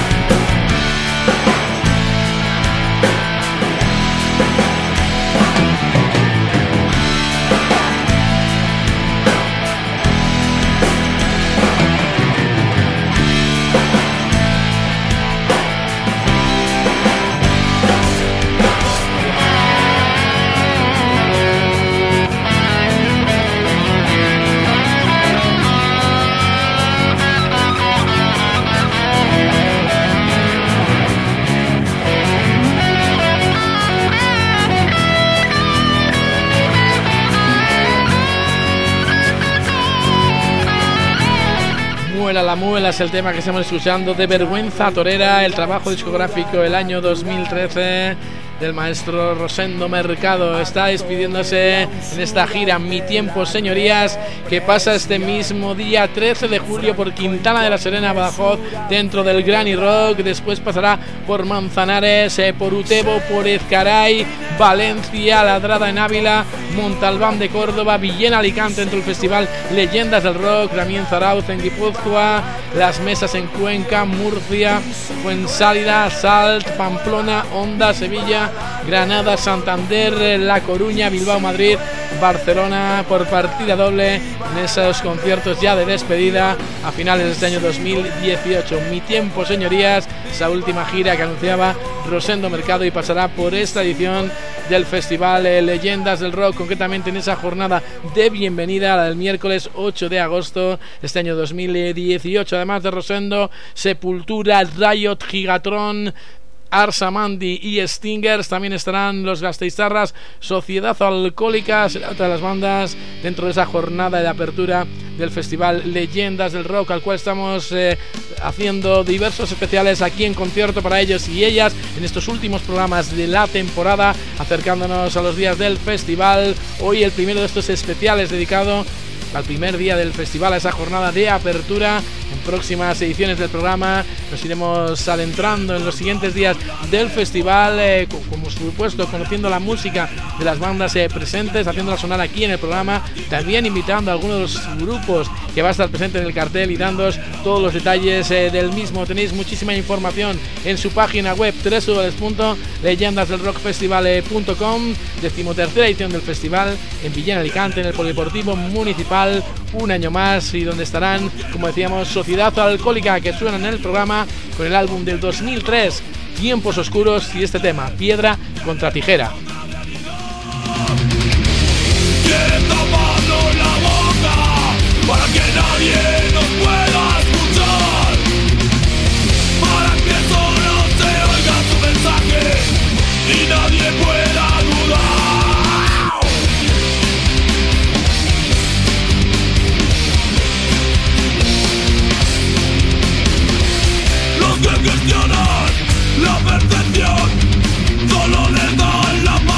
Muela la Muela es el tema que estamos escuchando de Vergüenza Torera, el trabajo discográfico del año dos mil trece del maestro Rosendo Mercado. Está despidiéndose en esta gira Mi Tiempo Señorías, que pasa este mismo día trece de julio por Quintana de la Serena, Badajoz, dentro del Granny Rock. Después pasará por Manzanares, eh, por Utebo, por Ezcaray, Valencia, Ladrada en Ávila, Montalbán de Córdoba, Villena, Alicante, dentro del Festival Leyendas del Rock, Ramien Zarauz en Guipúzcoa, Las Mesas en Cuenca, Murcia, Fuensálida, Salt, Pamplona, Honda, Sevilla, Granada, Santander, La Coruña, Bilbao, Madrid, Barcelona, por partida doble en esos conciertos ya de despedida a finales de este año dos mil dieciocho. Mi Tiempo Señorías, esa última gira que anunciaba Rosendo Mercado, y pasará por esta edición del Festival eh, Leyendas del Rock, concretamente en esa jornada de bienvenida, la del miércoles ocho de agosto este año dos mil dieciocho. Además de Rosendo, Sepultura, Riot, Gigatron, Arsamandi y Stingers. También estarán los Gasteiztarras, Sociedad Alcohólica, será otra de las bandas dentro de esa jornada de apertura del Festival Leyendas del Rock, al cual estamos eh, haciendo diversos especiales aquí en concierto para ellos y ellas en estos últimos programas de la temporada, acercándonos a los días del festival. Hoy el primero de estos especiales dedicado al primer día del festival, a esa jornada de apertura. En próximas ediciones del programa nos iremos adentrando en los siguientes días del festival, eh, como supuesto conociendo la música de las bandas eh, presentes, haciéndola sonar aquí en el programa, también invitando a algunos de los grupos que va a estar presente en el cartel y dándoos todos los detalles eh, del mismo. Tenéis muchísima información en su página web doble u doble u doble u punto leyendas del rock festival punto com. Decimotercera edición del festival en Villena, Alicante, en el Polideportivo Municipal, un año más, y donde estarán, como decíamos, Sociedad Alcohólica, que suena en el programa con el álbum del dos mil tres, Tiempos Oscuros, y este tema, Piedra contra Tijera. Quieren taparnos la boca para que nadie nos pueda escuchar, para que solo se oiga su mensaje y nadie pueda dudar. Los que cuestionan la percepción solo les dan la mano.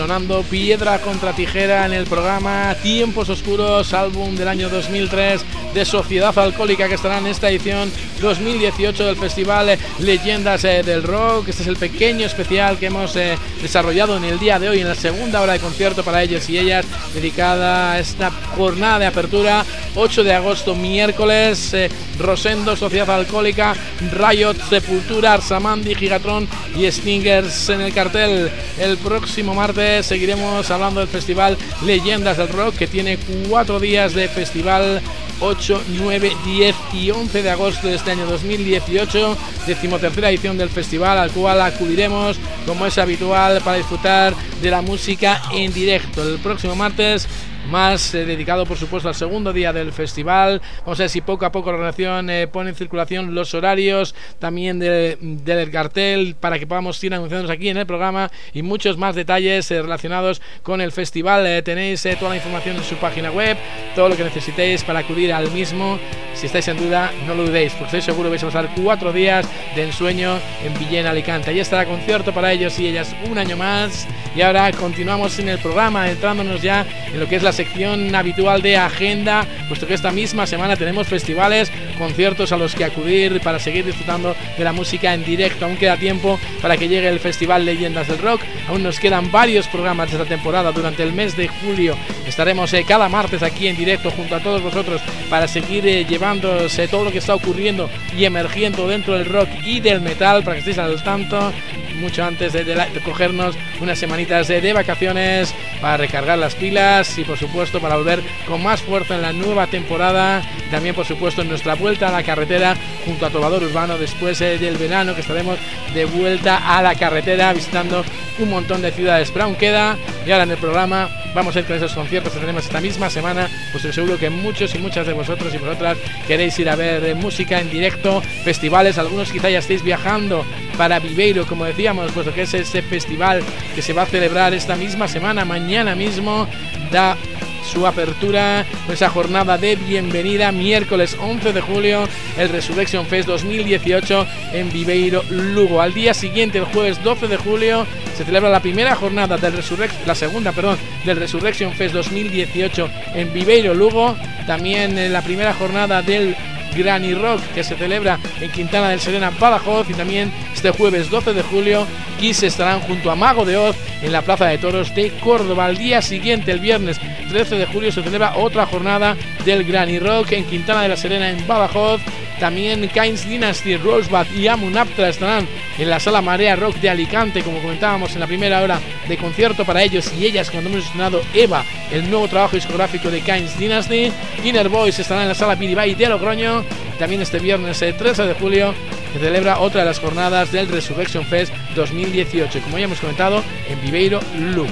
sonando Piedra contra Tijera en el programa Tiempos Oscuros, álbum del año dos mil tres de Sociedad Alcohólica, que estará en esta edición dos mil dieciocho del Festival Leyendas eh, del Rock. Este es el pequeño especial que hemos eh, desarrollado en el día de hoy, en la segunda hora de concierto para ellos y ellas, dedicada a esta jornada de apertura, ocho de agosto, miércoles, eh, Rosendo, Sociedad Alcohólica, Riot, Sepultura, Arsamandi, Gigatron y Stingers en el cartel. El próximo martes seguiremos hablando del Festival Leyendas del Rock, que tiene cuatro días de festival, ocho, nueve, diez y once de agosto de este año dos mil dieciocho, decimotercera edición del festival, al cual acudiremos como es habitual para disfrutar de la música en directo. El próximo martes, más eh, dedicado por supuesto al segundo día del festival. Vamos a ver si poco a poco la relación eh, pone en circulación los horarios también de, del cartel, para que podamos ir anunciándonos aquí en el programa, y muchos más detalles eh, relacionados con el festival. Eh, tenéis eh, toda la información en su página web, todo lo que necesitéis para acudir al mismo. Si estáis en duda, no lo dudéis, porque estoy seguro que vais a pasar cuatro días de ensueño en Villena, Alicante. Allí estará concierto para ellos y ellas un año más. Y ahora continuamos en el programa, entrándonos ya en lo que es la sección habitual de agenda, puesto que esta misma semana tenemos festivales, conciertos a los que acudir para seguir disfrutando de la música en directo. Aún queda tiempo para que llegue el Festival Leyendas del Rock. Aún nos quedan varios programas de esta temporada. Durante el mes de julio estaremos eh, cada martes aquí en directo junto a todos vosotros para seguir eh, llevándose todo lo que está ocurriendo y emergiendo dentro del rock y del metal, para que estéis al tanto mucho antes de, de, la, de cogernos unas semanitas de, de vacaciones para recargar las pilas y por supuesto para volver con más fuerza en la nueva temporada. También por supuesto en nuestra vuelta a la carretera junto a Trovador Urbano después eh, del verano, que estaremos de vuelta a la carretera visitando un montón de ciudades. Pero aún queda, y ahora en el programa vamos a ir con esos conciertos que tenemos esta misma semana, pues estoy seguro que muchos y muchas de vosotros y vosotras queréis ir a ver eh, música en directo, festivales. Algunos quizá ya estéis viajando para Viveiro, como decíamos, puesto que es ese festival que se va a celebrar esta misma semana. Mañana mismo da su apertura con esa jornada de bienvenida, miércoles once de julio, el Resurrection Fest dos mil dieciocho en Viveiro, Lugo. Al día siguiente, el jueves doce de julio, se celebra la primera jornada del Resurrection, la segunda, perdón, del Resurrection Fest dos mil dieciocho en Viveiro, Lugo. También en la primera jornada del Granny Rock, que se celebra en Quintana del Serena, Badajoz. Y también este jueves doce de julio, Kiss estarán junto a Mago de Oz en la Plaza de Toros de Córdoba. Al día siguiente, el viernes trece de julio, se celebra otra jornada del Granny Rock en Quintana de la Serena, en Badajoz. También Kain's Dynasty, Rosebud y Amun Aptra estarán en la Sala Marea Rock de Alicante, como comentábamos en la primera hora de concierto para ellos y ellas, cuando hemos estrenado Eva, el nuevo trabajo discográfico de Kain's Dynasty. Inner Voice estará en la Sala Biribay de Logroño. También este viernes trece de julio se celebra otra de las jornadas del Resurrection Fest dos mil dieciocho, como ya hemos comentado, en Viveiro, Lugo.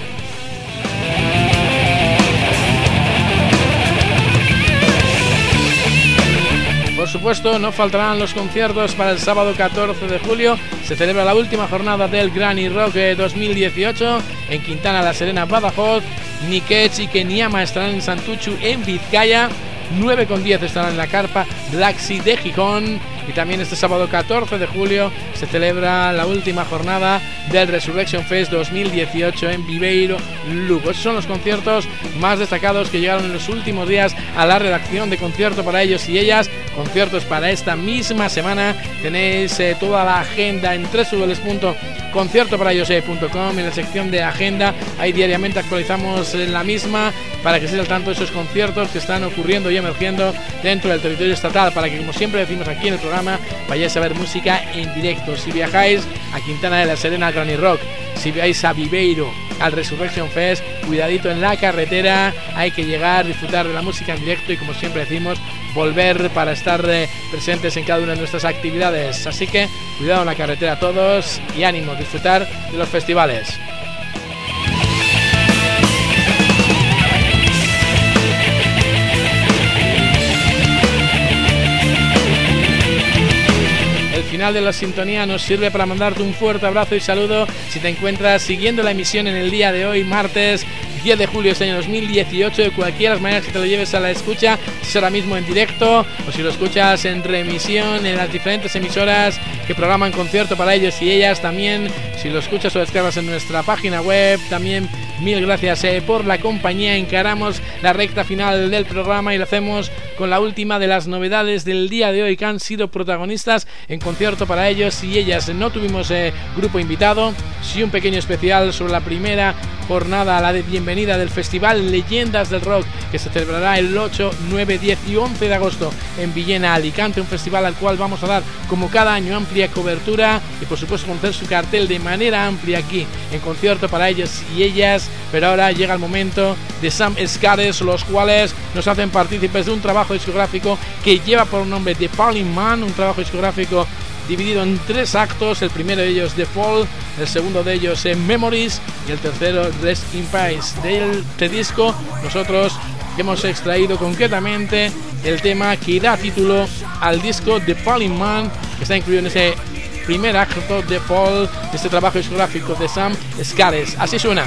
Por supuesto, no faltarán los conciertos para el sábado catorce de julio. Se celebra la última jornada del Granny Rock dos mil dieciocho en Quintana la Serena, Badajoz. Nikech y Kenyama estarán en Santuchu, en Vizcaya. nueve con diez estarán en la carpa Black Sea de Gijón. Y también este sábado catorce de julio se celebra la última jornada del Resurrection Fest dos mil dieciocho en Viveiro, Lugo. Esos son los conciertos más destacados que llegaron en los últimos días a la redacción de Concierto para ellos y ellas. Conciertos para esta misma semana. Tenéis eh, toda la agenda en doble u doble u doble u punto concierto para ellos punto com. En la sección de agenda ahí diariamente actualizamos eh, la misma, para que estéis al tanto de esos conciertos que están ocurriendo y emergiendo dentro del territorio estatal, para que, como siempre decimos aquí en el programa, vayáis a ver música en directo. Si viajáis a Quintana de la Serena, al Granny Rock, si vais a Viveiro, al Resurrection Fest, cuidadito en la carretera, hay que llegar, disfrutar de la música en directo y, como siempre decimos, volver para estar eh, presentes en cada una de nuestras actividades. Así que cuidado en la carretera todos y ánimo, disfrutar de los festivales. El final de la sintonía nos sirve para mandarte un fuerte abrazo y saludo si te encuentras siguiendo la emisión en el día de hoy, martes diez de julio de este año dos mil dieciocho. De cualquiera de las maneras que te lo lleves a la escucha, si es ahora mismo en directo o si lo escuchas en remisión en las diferentes emisoras que programan concierto para ellos y ellas, también si lo escuchas o descargas en nuestra página web, también mil gracias eh, por la compañía. Encaramos la recta final del programa y lo hacemos con la última de las novedades del día de hoy que han sido protagonistas en concierto para ellos y ellas. No tuvimos eh, grupo invitado, sí un pequeño especial sobre la primera jornada, la de bienvenida del Festival Leyendas del Rock, que se celebrará el ocho, nueve, diez y once de agosto en Villena, Alicante, un festival al cual vamos a dar como cada año amplia cobertura y por supuesto conocer su cartel de manera amplia aquí en concierto para ellos y ellas. Pero ahora llega el momento de Sam Scares, los cuales nos hacen partícipes de un trabajo discográfico que lleva por nombre The Falling Man, un trabajo discográfico dividido en tres actos, el primero de ellos The Fall, el segundo de ellos en Memories y el tercero Rest in Peace. De este disco nosotros hemos extraído concretamente el tema que da título al disco The Falling Man, que está incluido en ese primer acto The Fall de este trabajo discográfico de Sam Scares. Así suena.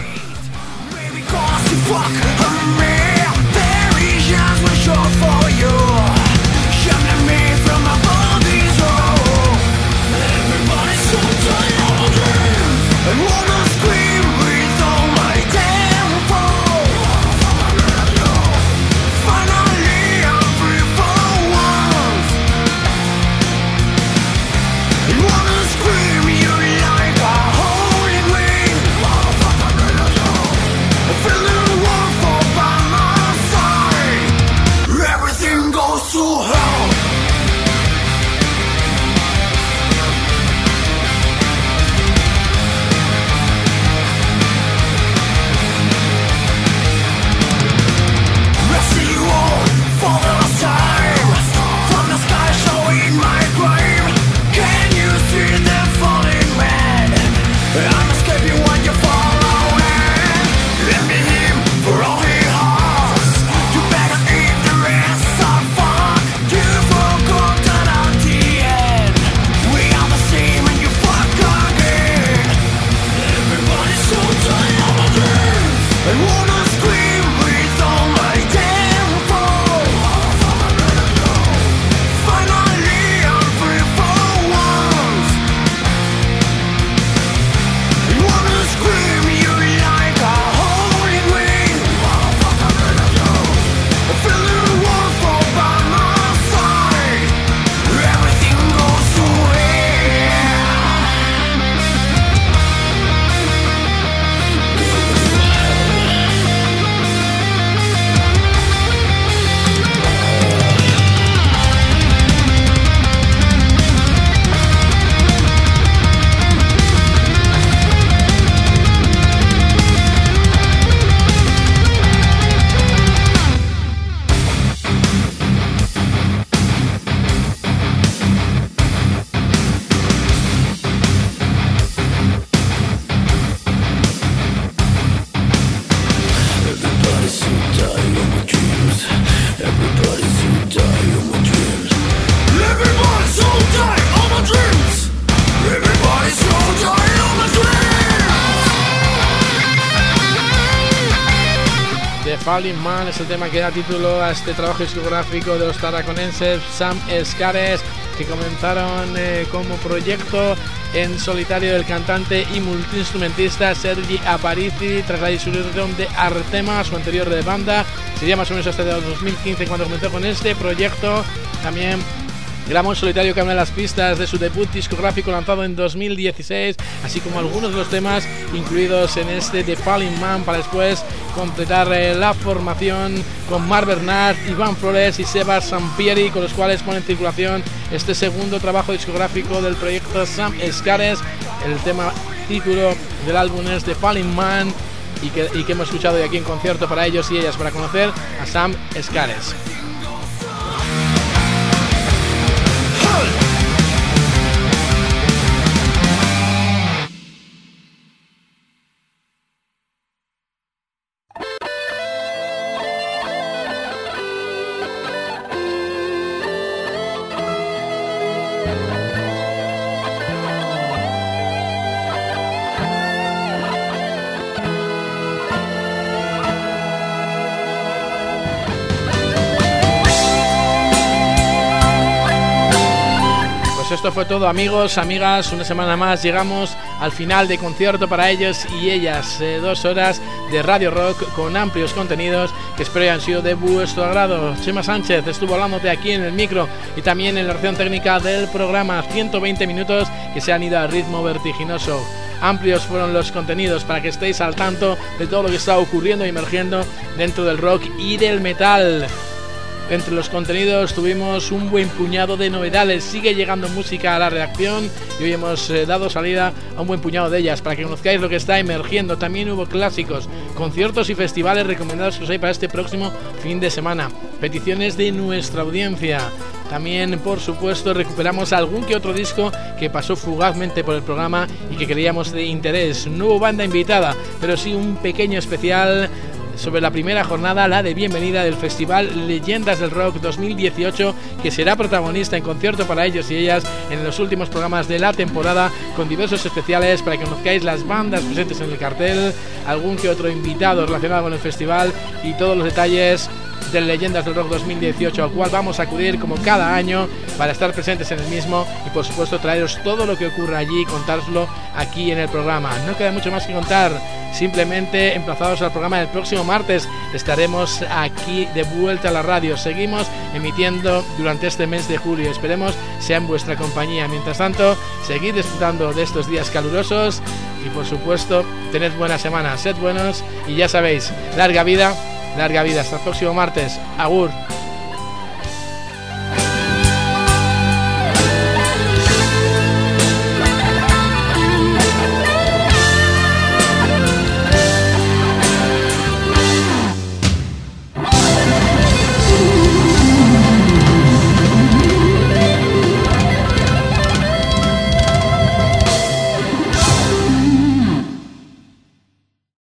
Falling Man es el tema que da título a este trabajo discográfico de los tarraconenses Sam Scares, que comenzaron eh, como proyecto en solitario del cantante y multiinstrumentista Sergi Aparici tras la disolución de Artema, su anterior de banda. Sería más o menos hasta el dos mil quince cuando comenzó con este proyecto. También grabó en solitario cada una de las pistas de su debut discográfico lanzado en dos mil dieciséis, así como algunos de los temas incluidos en este The Falling Man, para después completar eh, la formación con Marc Bernard, Iván Flores y Seba Sampieri, con los cuales pone en circulación este segundo trabajo discográfico del proyecto Sam Scares. El tema título del álbum es The Falling Man y que, y que hemos escuchado hoy aquí en concierto para ellos y ellas, para conocer a Sam Scares. esto fue todo, amigos, amigas. Una semana más llegamos al final de concierto para ellos y ellas. Eh, dos horas de Radio Rock con amplios contenidos que espero hayan sido de vuestro agrado. Chema Sánchez estuvo hablándote aquí en el micro y también en la reacción técnica del programa. ciento veinte minutos que se han ido al ritmo vertiginoso. Amplios fueron los contenidos para que estéis al tanto de todo lo que está ocurriendo y emergiendo dentro del rock y del metal. Entre los contenidos tuvimos un buen puñado de novedades. Sigue llegando música a la redacción y hoy hemos eh, dado salida a un buen puñado de ellas para que conozcáis lo que está emergiendo. También hubo clásicos, conciertos y festivales recomendados que os hay para este próximo fin de semana. Peticiones de nuestra audiencia. También, por supuesto, recuperamos algún que otro disco que pasó fugazmente por el programa y que creíamos de interés. No hubo banda invitada, pero sí un pequeño especial sobre la primera jornada, la de bienvenida del Festival Leyendas del Rock dos mil dieciocho, que será protagonista en concierto para ellos y ellas en los últimos programas de la temporada, con diversos especiales para que conozcáis las bandas presentes en el cartel, algún que otro invitado relacionado con el festival y todos los detalles del Leyendas del Rock dos mil dieciocho, al cual vamos a acudir como cada año para estar presentes en el mismo y por supuesto traeros todo lo que ocurra allí y contároslo aquí en el programa. No queda mucho más que contar, simplemente emplazados al programa del próximo martes. Estaremos aquí de vuelta a la radio. Seguimos emitiendo durante este mes de julio, esperemos sea en vuestra compañía. Mientras tanto, seguid disfrutando de estos días calurosos y por supuesto tened buena semana, sed buenos y ya sabéis, larga vida. Larga vida, hasta el próximo martes. Agur.